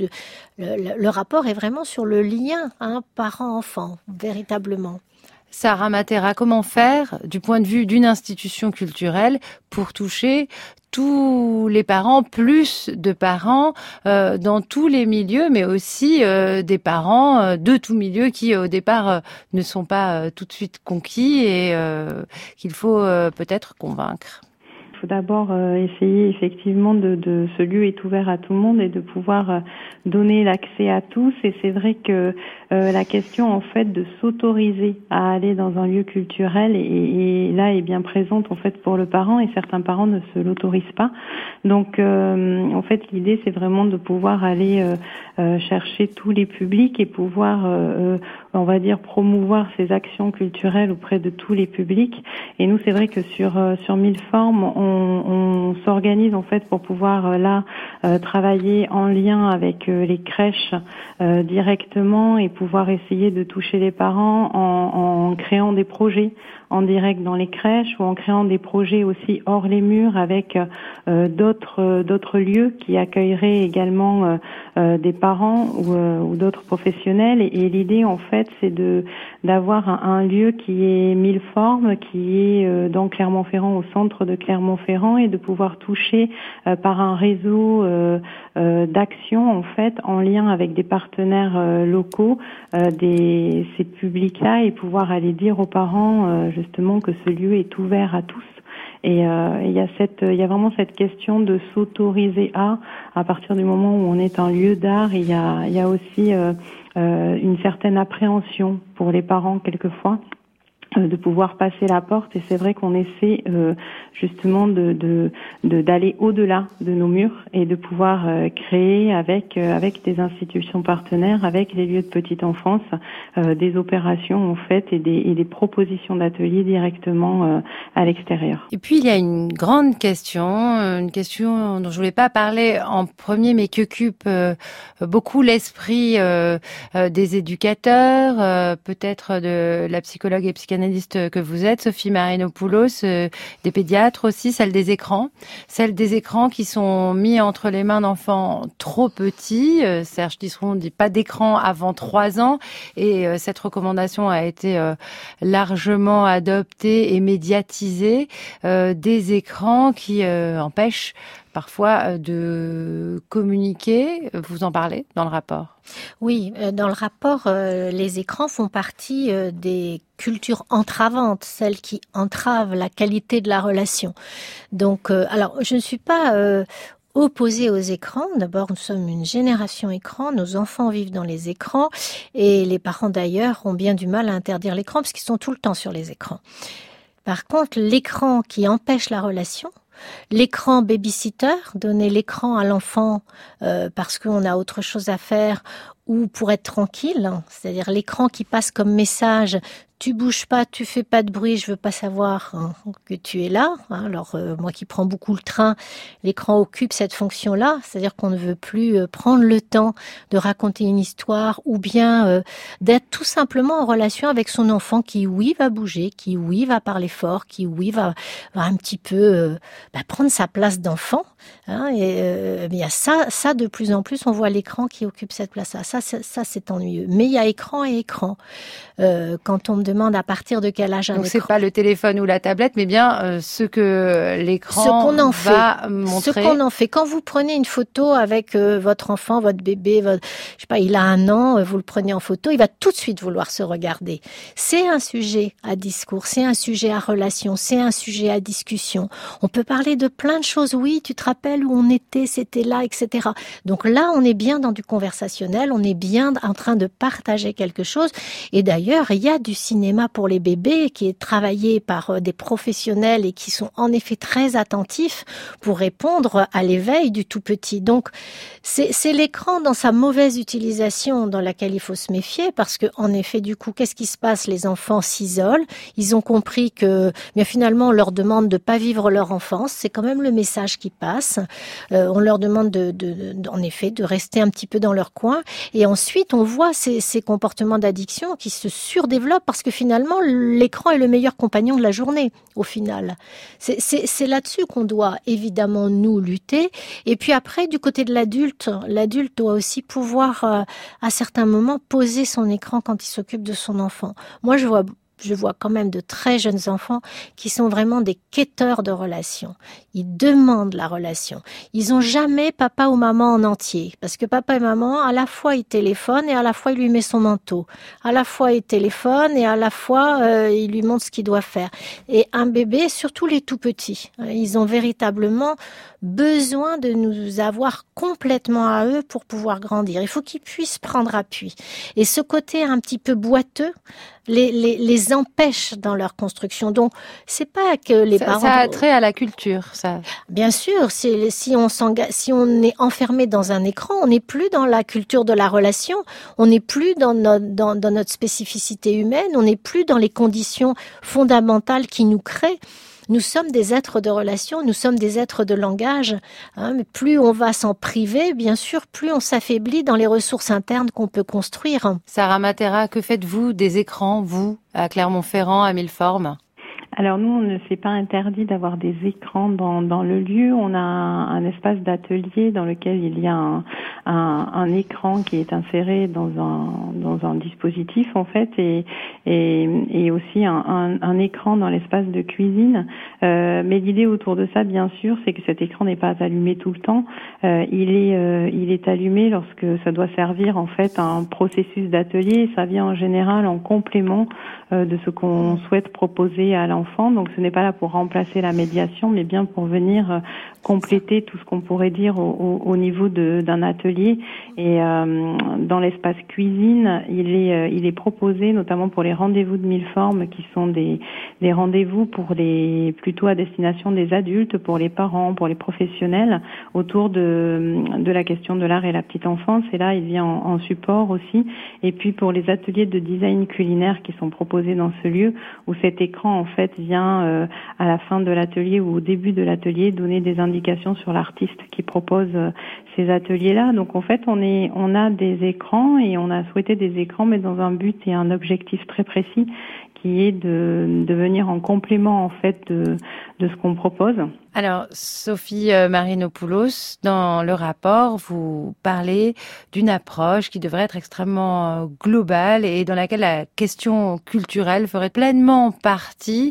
le rapport est vraiment sur le lien parent-enfant, véritablement. Sarah Matera, comment faire, du point de vue d'une institution culturelle, pour toucher tous les parents, plus de parents dans tous les milieux, mais aussi des parents de tous milieux qui, au départ, ne sont pas tout de suite conquis et qu'il faut peut-être convaincre? Il faut d'abord essayer effectivement de ce lieu est ouvert à tout le monde et de pouvoir donner l'accès à tous. Et c'est vrai que la question en fait de s'autoriser à aller dans un lieu culturel et là est bien présente en fait pour le parent, et certains parents ne se l'autorisent pas. Donc en fait l'idée c'est vraiment de pouvoir aller chercher tous les publics et pouvoir on va dire, promouvoir ces actions culturelles auprès de tous les publics. Et nous, c'est vrai que sur 1000 formes, on s'organise en fait pour pouvoir travailler en lien avec les crèches directement et pouvoir essayer de toucher les parents en créant des projets en direct dans les crèches ou en créant des projets aussi hors les murs avec d'autres lieux qui accueilleraient également des parents ou d'autres professionnels. Et l'idée en fait c'est d'avoir un lieu qui est 1000 formes, qui est dans Clermont-Ferrand, au centre de Clermont-Ferrand, et de pouvoir toucher par un réseau d'actions en fait en lien avec des partenaires locaux ces publics-là, et pouvoir aller dire aux parents justement que ce lieu est ouvert à tous. Et il y a vraiment cette question de s'autoriser à partir du moment où on est un lieu d'art. Il y a aussi une certaine appréhension pour les parents quelquefois de pouvoir passer la porte, et c'est vrai qu'on essaie justement d'aller au-delà de nos murs et de pouvoir créer avec des institutions partenaires, avec les lieux de petite enfance, des opérations en fait et des propositions d'ateliers directement à l'extérieur. Et puis il y a une grande question, dont je voulais pas parler en premier, mais qui occupe beaucoup l'esprit des éducateurs, peut-être de la psychologue et psychanalyste que vous êtes, Sophie Marinopoulos, des pédiatres aussi, celle des écrans qui sont mis entre les mains d'enfants trop petits. Serge Tisseron dit pas d'écran avant 3 ans, et cette recommandation a été largement adoptée et médiatisée, des écrans qui empêchent parfois de communiquer. Vous en parlez dans le rapport? Oui, dans le rapport, les écrans font partie des cultures entravantes, celles qui entravent la qualité de la relation. Donc, alors, je ne suis pas opposée aux écrans. D'abord, nous sommes une génération écran, nos enfants vivent dans les écrans, et les parents d'ailleurs ont bien du mal à interdire l'écran parce qu'ils sont tout le temps sur les écrans. Par contre, l'écran qui empêche la relation, l'écran babysitter, donner l'écran à l'enfant parce qu'on a autre chose à faire ou pour être tranquille, c'est-à-dire l'écran qui passe comme message: tu bouges pas, tu fais pas de bruit, je veux pas savoir que tu es là. Alors moi qui prends beaucoup le train, l'écran occupe cette fonction-là, c'est-à-dire qu'on ne veut plus prendre le temps de raconter une histoire ou bien d'être tout simplement en relation avec son enfant qui oui va bouger, qui oui va parler fort, qui oui va un petit peu prendre sa place d'enfant. Et il y a ça de plus en plus, on voit l'écran qui occupe cette place-là. Ça c'est ennuyeux. Mais il y a écran et écran. Quand on me demande à partir de quel âge un écran. Donc c'est pas le téléphone ou la tablette, mais bien ce que l'écran va montrer. Ce qu'on en fait. Quand vous prenez une photo avec votre enfant, votre bébé, je sais pas, il a 1 an, vous le prenez en photo, il va tout de suite vouloir se regarder. C'est un sujet à discours, c'est un sujet à relation, c'est un sujet à discussion. On peut parler de plein de choses. Oui, tu te rappelles où on était, c'était là, etc. Donc là, on est bien dans du conversationnel, on est bien en train de partager quelque chose. Et d'ailleurs, il y a du cinéma pour les bébés qui est travaillé par des professionnels et qui sont en effet très attentifs pour répondre à l'éveil du tout petit. Donc, c'est l'écran dans sa mauvaise utilisation dans laquelle il faut se méfier, parce que en effet, du coup, qu'est-ce qui se passe? Les enfants s'isolent. Ils ont compris que, bien finalement, on leur demande de pas vivre leur enfance. C'est quand même le message qui passe. On leur demande en effet, de rester un petit peu dans leur coin. Et ensuite, on voit ces comportements d'addiction qui se surdéveloppent parce que finalement, l'écran est le meilleur compagnon de la journée, au final. C'est là-dessus qu'on doit évidemment nous lutter. Et puis après, du côté de l'adulte doit aussi pouvoir, à certains moments, poser son écran quand il s'occupe de son enfant. Moi, je vois quand même de très jeunes enfants qui sont vraiment des quêteurs de relations. Ils demandent la relation. Ils ont jamais papa ou maman en entier. Parce que papa et maman, à la fois, ils téléphonent et à la fois, il lui met son manteau. À la fois, il téléphone et à la fois, il lui montre ce qu'il doit faire. Et un bébé, surtout les tout petits, ils ont véritablement besoin de nous avoir complètement à eux pour pouvoir grandir. Il faut qu'ils puissent prendre appui. Et ce côté un petit peu boiteux les les empêche dans leur construction. Donc, c'est pas que les parents... Ça a trait à la culture, ça. Bien sûr, si on est enfermé dans un écran, on n'est plus dans la culture de la relation, on n'est plus dans notre spécificité humaine, on n'est plus dans les conditions fondamentales qui nous créent. Nous sommes des êtres de relation, nous sommes des êtres de langage. Mais plus on va s'en priver, bien sûr, plus on s'affaiblit dans les ressources internes qu'on peut construire. Sarah Matera, que faites-vous des écrans, vous, à Clermont-Ferrand, à Milleformes ? Alors nous, on ne s'est pas interdit d'avoir des écrans dans le lieu. On a un espace d'atelier dans lequel il y a un écran qui est inséré dans un dispositif en fait, et aussi un écran dans l'espace de cuisine. Mais l'idée autour de ça, bien sûr, c'est que cet écran n'est pas allumé tout le temps. Il est allumé lorsque ça doit servir en fait à un processus d'atelier. Ça vient en général en complément de ce qu'on souhaite proposer à l'enfant. Donc ce n'est pas là pour remplacer la médiation, mais bien pour venir compléter tout ce qu'on pourrait dire au niveau d'un atelier. Et dans l'espace cuisine, il est proposé notamment pour les rendez-vous de Milleformes, qui sont des rendez-vous plutôt à destination des adultes, pour les parents, pour les professionnels, autour de la question de l'art et la petite enfance. Et là, il vient en support aussi. Et puis pour les ateliers de design culinaire qui sont proposés dans ce lieu, où cet écran en fait vient à la fin de l'atelier ou au début de l'atelier donner des indications sur l'artiste qui propose ces ateliers-là. Donc en fait, on a des écrans et on a souhaité des écrans, mais dans un but et un objectif très précis, qui est de venir en complément en fait de ce qu'on propose. Alors, Sophie Marinopoulos, dans le rapport, vous parlez d'une approche qui devrait être extrêmement globale et dans laquelle la question culturelle ferait pleinement partie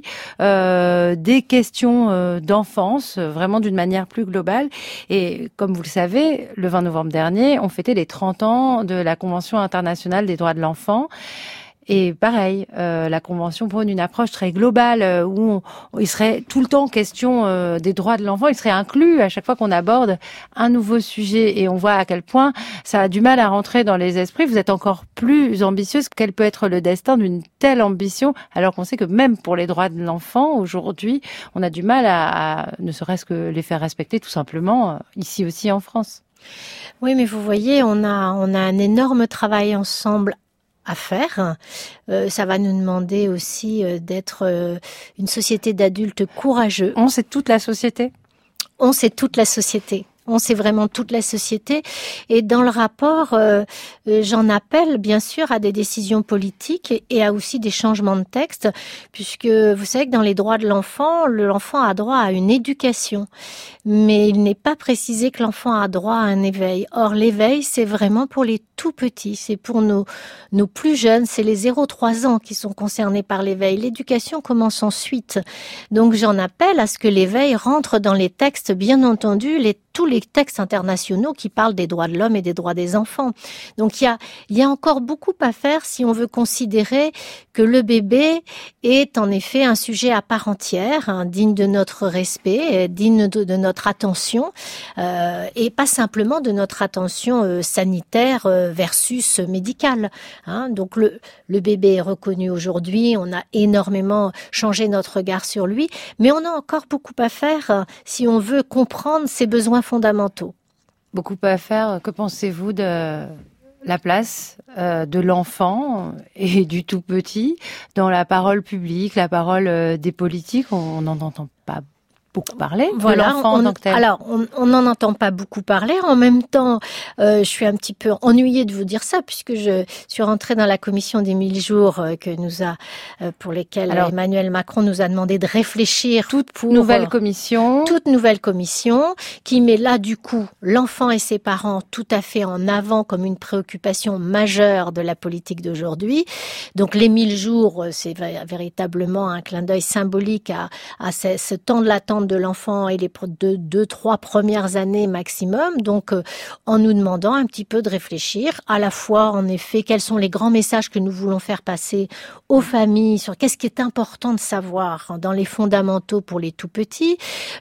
des questions d'enfance, vraiment d'une manière plus globale. Et comme vous le savez, le 20 novembre dernier, on fêtait les 30 ans de la Convention internationale des droits de l'enfant. Et pareil, la Convention prône une approche très globale où il serait tout le temps question des droits de l'enfant. Il serait inclus à chaque fois qu'on aborde un nouveau sujet. Et on voit à quel point ça a du mal à rentrer dans les esprits. Vous êtes encore plus ambitieuse. Quel peut être le destin d'une telle ambition, alors qu'on sait que même pour les droits de l'enfant, aujourd'hui, on a du mal à ne serait-ce que les faire respecter tout simplement, ici aussi en France. Oui, mais vous voyez, on a un énorme travail ensemble à faire. Ça va nous demander aussi d'être une société d'adultes courageux. On, c'est toute la société ? On, c'est toute la société. On sait vraiment toute la société. Et dans le rapport, j'en appelle bien sûr à des décisions politiques et à aussi des changements de texte, puisque vous savez que dans les droits de l'enfant a droit à une éducation. Mais il n'est pas précisé que l'enfant a droit à un éveil. Or, l'éveil, c'est vraiment pour les tout petits. C'est pour nos plus jeunes. C'est les 0-3 ans qui sont concernés par l'éveil. L'éducation commence ensuite. Donc, j'en appelle à ce que l'éveil rentre dans les textes, bien entendu, tous les textes internationaux qui parlent des droits de l'homme et des droits des enfants. Donc il y a encore beaucoup à faire si on veut considérer que le bébé est en effet un sujet à part entière, digne de notre respect, digne de notre attention, et pas simplement de notre attention sanitaire versus médicale. Donc le bébé est reconnu aujourd'hui, on a énormément changé notre regard sur lui, mais on a encore beaucoup à faire si on veut comprendre ses besoins fondamentaux. Beaucoup à faire. Que pensez-vous de la place de l'enfant et du tout petit dans la parole publique, la parole des politiques? On n'en entend pas beaucoup parler de l'enfant en tant que tel. Alors, on n'en entend pas beaucoup parler. En même temps, je suis un petit peu ennuyée de vous dire ça, puisque je suis rentrée dans la commission des 1000 jours pour lesquels Emmanuel Macron nous a demandé de réfléchir. Toute nouvelle commission qui met là, du coup, l'enfant et ses parents tout à fait en avant comme une préoccupation majeure de la politique d'aujourd'hui. Donc, les 1000 jours, c'est véritablement un clin d'œil symbolique à ce temps de l'attente attentes de l'enfant et les 2-3 premières années maximum. Donc, en nous demandant un petit peu de réfléchir à la fois, en effet, quels sont les grands messages que nous voulons faire passer aux familles sur qu'est-ce qui est important de savoir dans les fondamentaux pour les tout petits.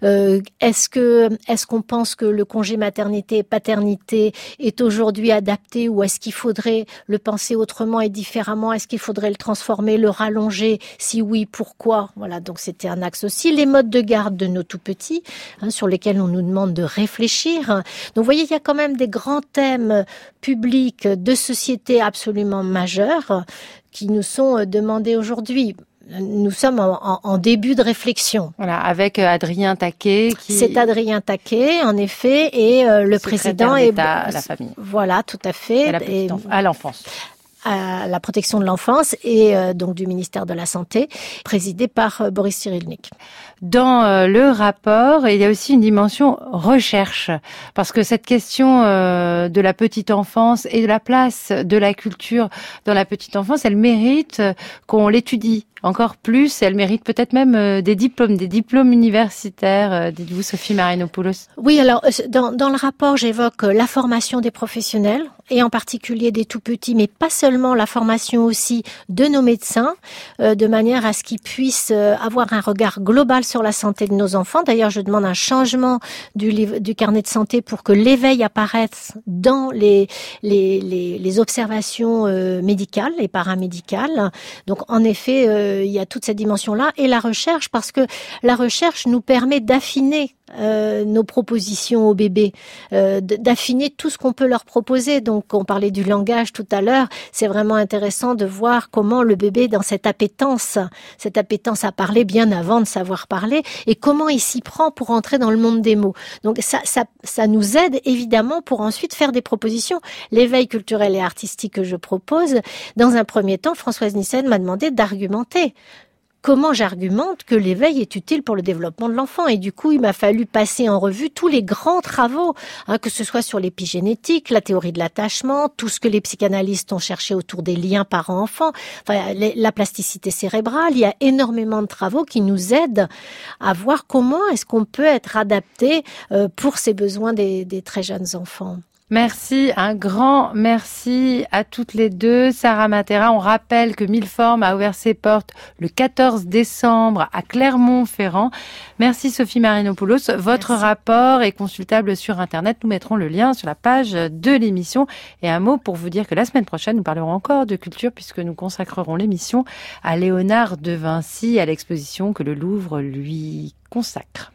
Est-ce qu'on pense que le congé maternité et paternité est aujourd'hui adapté ou est-ce qu'il faudrait le penser autrement et différemment? Est-ce qu'il faudrait le transformer, le rallonger? Si oui, pourquoi? Voilà, donc c'était un axe aussi. Les modes de garde de nos tout petits, sur lesquels on nous demande de réfléchir. Donc vous voyez, il y a quand même des grands thèmes publics de société absolument majeurs qui nous sont demandés aujourd'hui. Nous sommes en début de réflexion. Voilà, avec Adrien Taquet. C'est Adrien Taquet, en effet, et le président est à la famille. Voilà, tout à fait. À l'enfance. À la protection de l'enfance et donc du ministère de la Santé, présidé par Boris Cyrulnik. Dans le rapport, il y a aussi une dimension recherche, parce que cette question de la petite enfance et de la place de la culture dans la petite enfance, elle mérite qu'on l'étudie encore plus. Elle mérite peut-être même des diplômes universitaires. Dites-vous, Sophie Marinopoulos? Oui, alors dans le rapport, j'évoque la formation des professionnels et en particulier des tout-petits, mais pas seulement, la formation aussi de nos médecins, de manière à ce qu'ils puissent avoir un regard global sur la santé de nos enfants. D'ailleurs, je demande un changement du carnet de santé pour que l'éveil apparaisse dans les observations médicales et paramédicales. Donc, en effet, il y a toute cette dimension-là et la recherche, parce que la recherche nous permet d'affiner nos propositions aux bébés, d'affiner tout ce qu'on peut leur proposer. Donc, on parlait du langage tout à l'heure. C'est vraiment intéressant de voir comment le bébé, dans cette appétence à parler bien avant de savoir parler, et comment il s'y prend pour entrer dans le monde des mots. Donc, ça nous aide évidemment pour ensuite faire des propositions. L'éveil culturel et artistique que je propose, dans un premier temps, Françoise Nyssen m'a demandé d'argumenter. Comment j'argumente que l'éveil est utile pour le développement de l'enfant? Et du coup, il m'a fallu passer en revue tous les grands travaux, que ce soit sur l'épigénétique, la théorie de l'attachement, tout ce que les psychanalystes ont cherché autour des liens parents-enfants, la plasticité cérébrale. Il y a énormément de travaux qui nous aident à voir comment est-ce qu'on peut être adapté pour ces besoins des très jeunes enfants. Merci, un grand merci à toutes les deux. Sarah Matera, on rappelle que Milleformes a ouvert ses portes le 14 décembre à Clermont-Ferrand. Merci Sophie Marinopoulos. Votre rapport est consultable sur Internet. Nous mettrons le lien sur la page de l'émission. Et un mot pour vous dire que la semaine prochaine, nous parlerons encore de culture puisque nous consacrerons l'émission à Léonard de Vinci, à l'exposition que le Louvre lui consacre.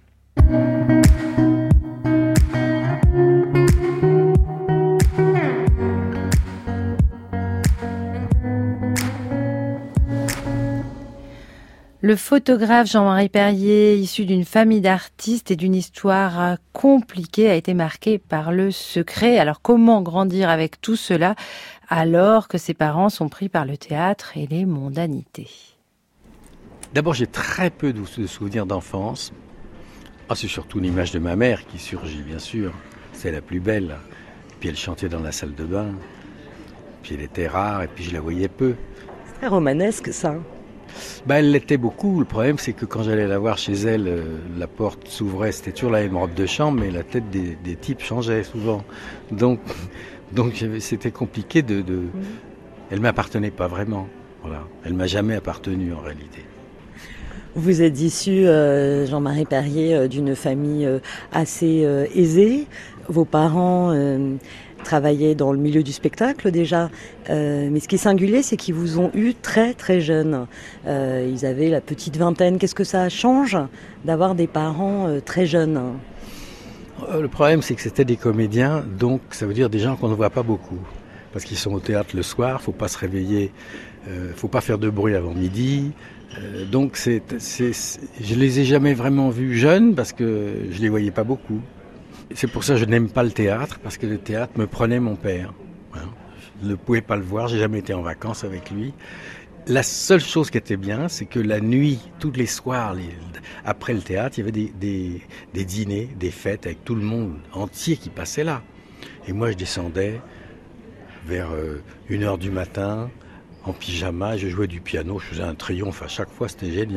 Le photographe Jean-Marie Perrier, issu d'une famille d'artistes et d'une histoire compliquée, a été marqué par le secret. Alors comment grandir avec tout cela alors que ses parents sont pris par le théâtre et les mondanités? D'abord, j'ai très peu de souvenirs d'enfance. C'est surtout l'image de ma mère qui surgit, bien sûr. C'est la plus belle. Puis elle chantait dans la salle de bain. Puis elle était rare et puis je la voyais peu. C'est très romanesque, ça. Elle l'était beaucoup. Le problème, c'est que quand j'allais la voir chez elle, la porte s'ouvrait. C'était toujours la même robe de chambre, mais la tête des types changeait souvent. Donc c'était compliqué Elle m'appartenait pas vraiment. Voilà. Elle m'a jamais appartenu en réalité. Vous êtes issu, Jean-Marie Perrier, d'une famille assez aisée. Vos parents travaillaient dans le milieu du spectacle déjà, mais ce qui est singulier, c'est qu'ils vous ont eu très très jeunes. Ils avaient la petite vingtaine. Qu'est-ce que ça change d'avoir des parents très jeunes? Le problème, c'est que c'était des comédiens, donc ça veut dire des gens qu'on ne voit pas beaucoup. Parce qu'ils sont au théâtre le soir, faut pas se réveiller, faut pas faire de bruit avant midi. Donc je les ai jamais vraiment vus jeunes parce que je les voyais pas beaucoup. C'est pour ça que je n'aime pas le théâtre, parce que le théâtre me prenait mon père. Je ne pouvais pas le voir, j'ai jamais été en vacances avec lui. La seule chose qui était bien, c'est que la nuit, tous les soirs, après le théâtre, il y avait des dîners, des fêtes avec tout le monde entier qui passait là. Et moi, je descendais vers 1h du matin, en pyjama, je jouais du piano, je faisais un triomphe à chaque fois, c'était génial.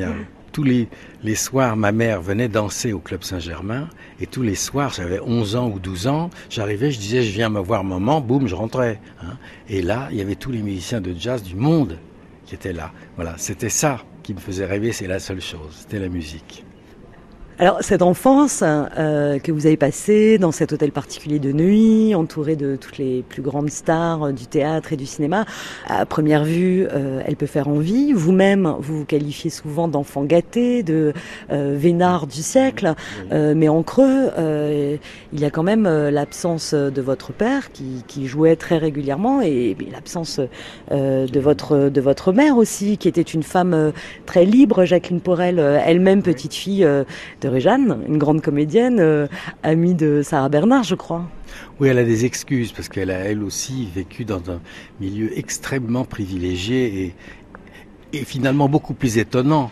tous les soirs, ma mère venait danser au Club Saint-Germain. Et tous les soirs, j'avais 11 ans ou 12 ans, j'arrivais, je disais, je viens me voir maman, boum, je rentrais. Hein. Et là, il y avait tous les musiciens de jazz du monde qui étaient là. Voilà, c'était ça qui me faisait rêver, c'est la seule chose, c'était la musique. Alors, cette enfance que vous avez passée dans cet hôtel particulier de Neuilly, entouré de toutes les plus grandes stars du théâtre et du cinéma, à première vue, elle peut faire envie. Vous-même, vous vous qualifiez souvent d'enfant gâté, de vénard du siècle, mais en creux, il y a quand même l'absence de votre père qui jouait très régulièrement et l'absence de votre mère aussi, qui était une femme très libre, Jacqueline Porel, elle-même petite fille de Réjeanne, une grande comédienne, amie de Sarah Bernard, je crois. Oui, elle a des excuses parce qu'elle a elle aussi vécu dans un milieu extrêmement privilégié et finalement beaucoup plus étonnant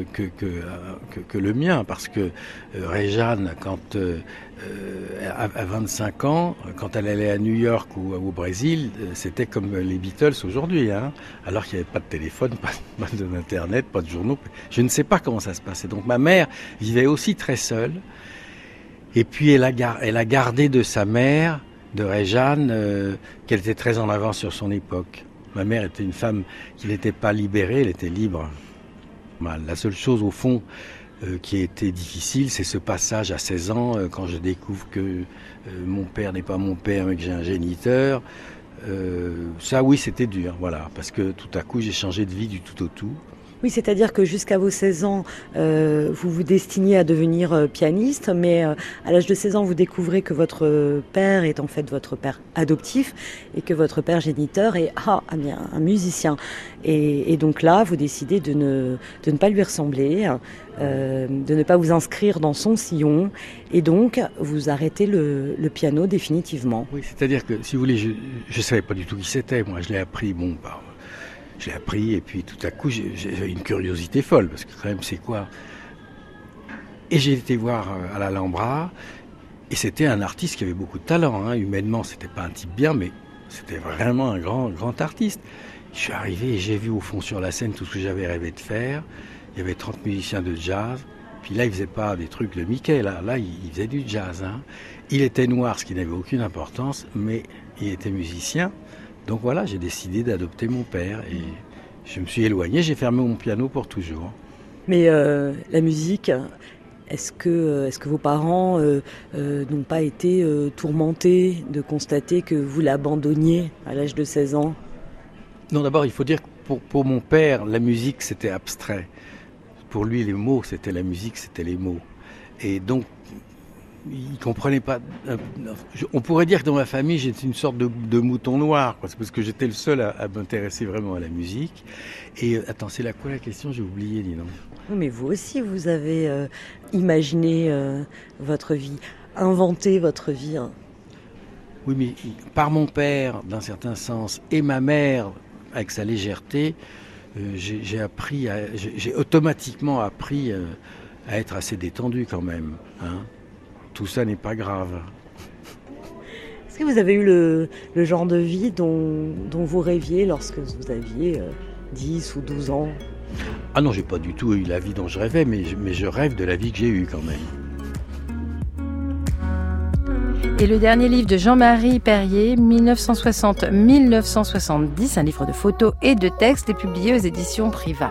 que le mien, parce que Réjeanne, quand à 25 ans, quand elle allait à New York ou au Brésil, c'était comme les Beatles aujourd'hui, hein, alors qu'il n'y avait pas de téléphone, pas d'internet, pas de journaux. Je ne sais pas comment ça se passait. Donc ma mère vivait aussi très seule. Et puis elle a gardé de sa mère, de Réjeanne, qu'elle était très en avance sur son époque. Ma mère était une femme qui n'était pas libérée, elle était libre. La seule chose au fond qui a été difficile, c'est ce passage à 16 ans, quand je découvre que mon père n'est pas mon père, mais que j'ai un géniteur. Ça oui, c'était dur, voilà, parce que tout à coup j'ai changé de vie du tout au tout. Oui, c'est-à-dire que jusqu'à vos 16 ans, vous vous destiniez à devenir pianiste, mais à l'âge de 16 ans, vous découvrez que votre père est en fait votre père adoptif et que votre père géniteur est un musicien. Et donc là, vous décidez de ne pas lui ressembler, de ne pas vous inscrire dans son sillon, et donc vous arrêtez le piano définitivement. Oui, c'est-à-dire que, si vous voulez, je ne savais pas du tout qui c'était. Moi, je l'ai appris, je l'ai appris et puis tout à coup j'ai une curiosité folle parce que quand même c'est quoi. Et j'ai été voir à l'Alhambra et c'était un artiste qui avait beaucoup de talent. Hein. Humainement c'était pas un type bien mais c'était vraiment un grand artiste. Je suis arrivé et j'ai vu au fond sur la scène tout ce que j'avais rêvé de faire. Il y avait 30 musiciens de jazz. Puis là il faisait pas des trucs de Mickey, là il faisait du jazz. Hein. Il était noir, ce qui n'avait aucune importance, mais il était musicien. Donc voilà, j'ai décidé d'adopter mon père et je me suis éloigné, j'ai fermé mon piano pour toujours. Mais la musique, est-ce que vos parents n'ont pas été tourmentés de constater que vous l'abandonniez à l'âge de 16 ans ? Non, d'abord il faut dire que pour mon père, la musique c'était abstrait. Pour lui les mots c'était la musique, c'était les mots. Et donc il comprenait pas. On pourrait dire que dans ma famille, j'étais une sorte de mouton noir, parce que j'étais le seul à m'intéresser vraiment à la musique. Et attends, c'est quoi la question ? J'ai oublié, dis donc. Oui, mais vous aussi, vous avez imaginé votre vie, inventé votre vie. Hein. Oui, mais par mon père, d'un certain sens, et ma mère, avec sa légèreté, j'ai automatiquement appris à être assez détendu quand même, hein. Tout ça n'est pas grave. Est-ce que vous avez eu le genre de vie dont vous rêviez lorsque vous aviez 10 ou 12 ans ? Ah non, j'ai pas du tout eu la vie dont je rêvais, mais je rêve de la vie que j'ai eue quand même. Et le dernier livre de Jean-Marie Perrier, 1960-1970, un livre de photos et de textes, est publié aux éditions Privat.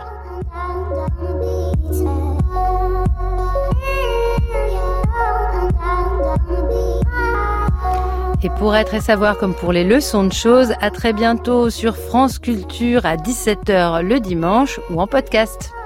Et pour être et savoir comme pour les leçons de choses, à très bientôt sur France Culture à 17h le dimanche ou en podcast.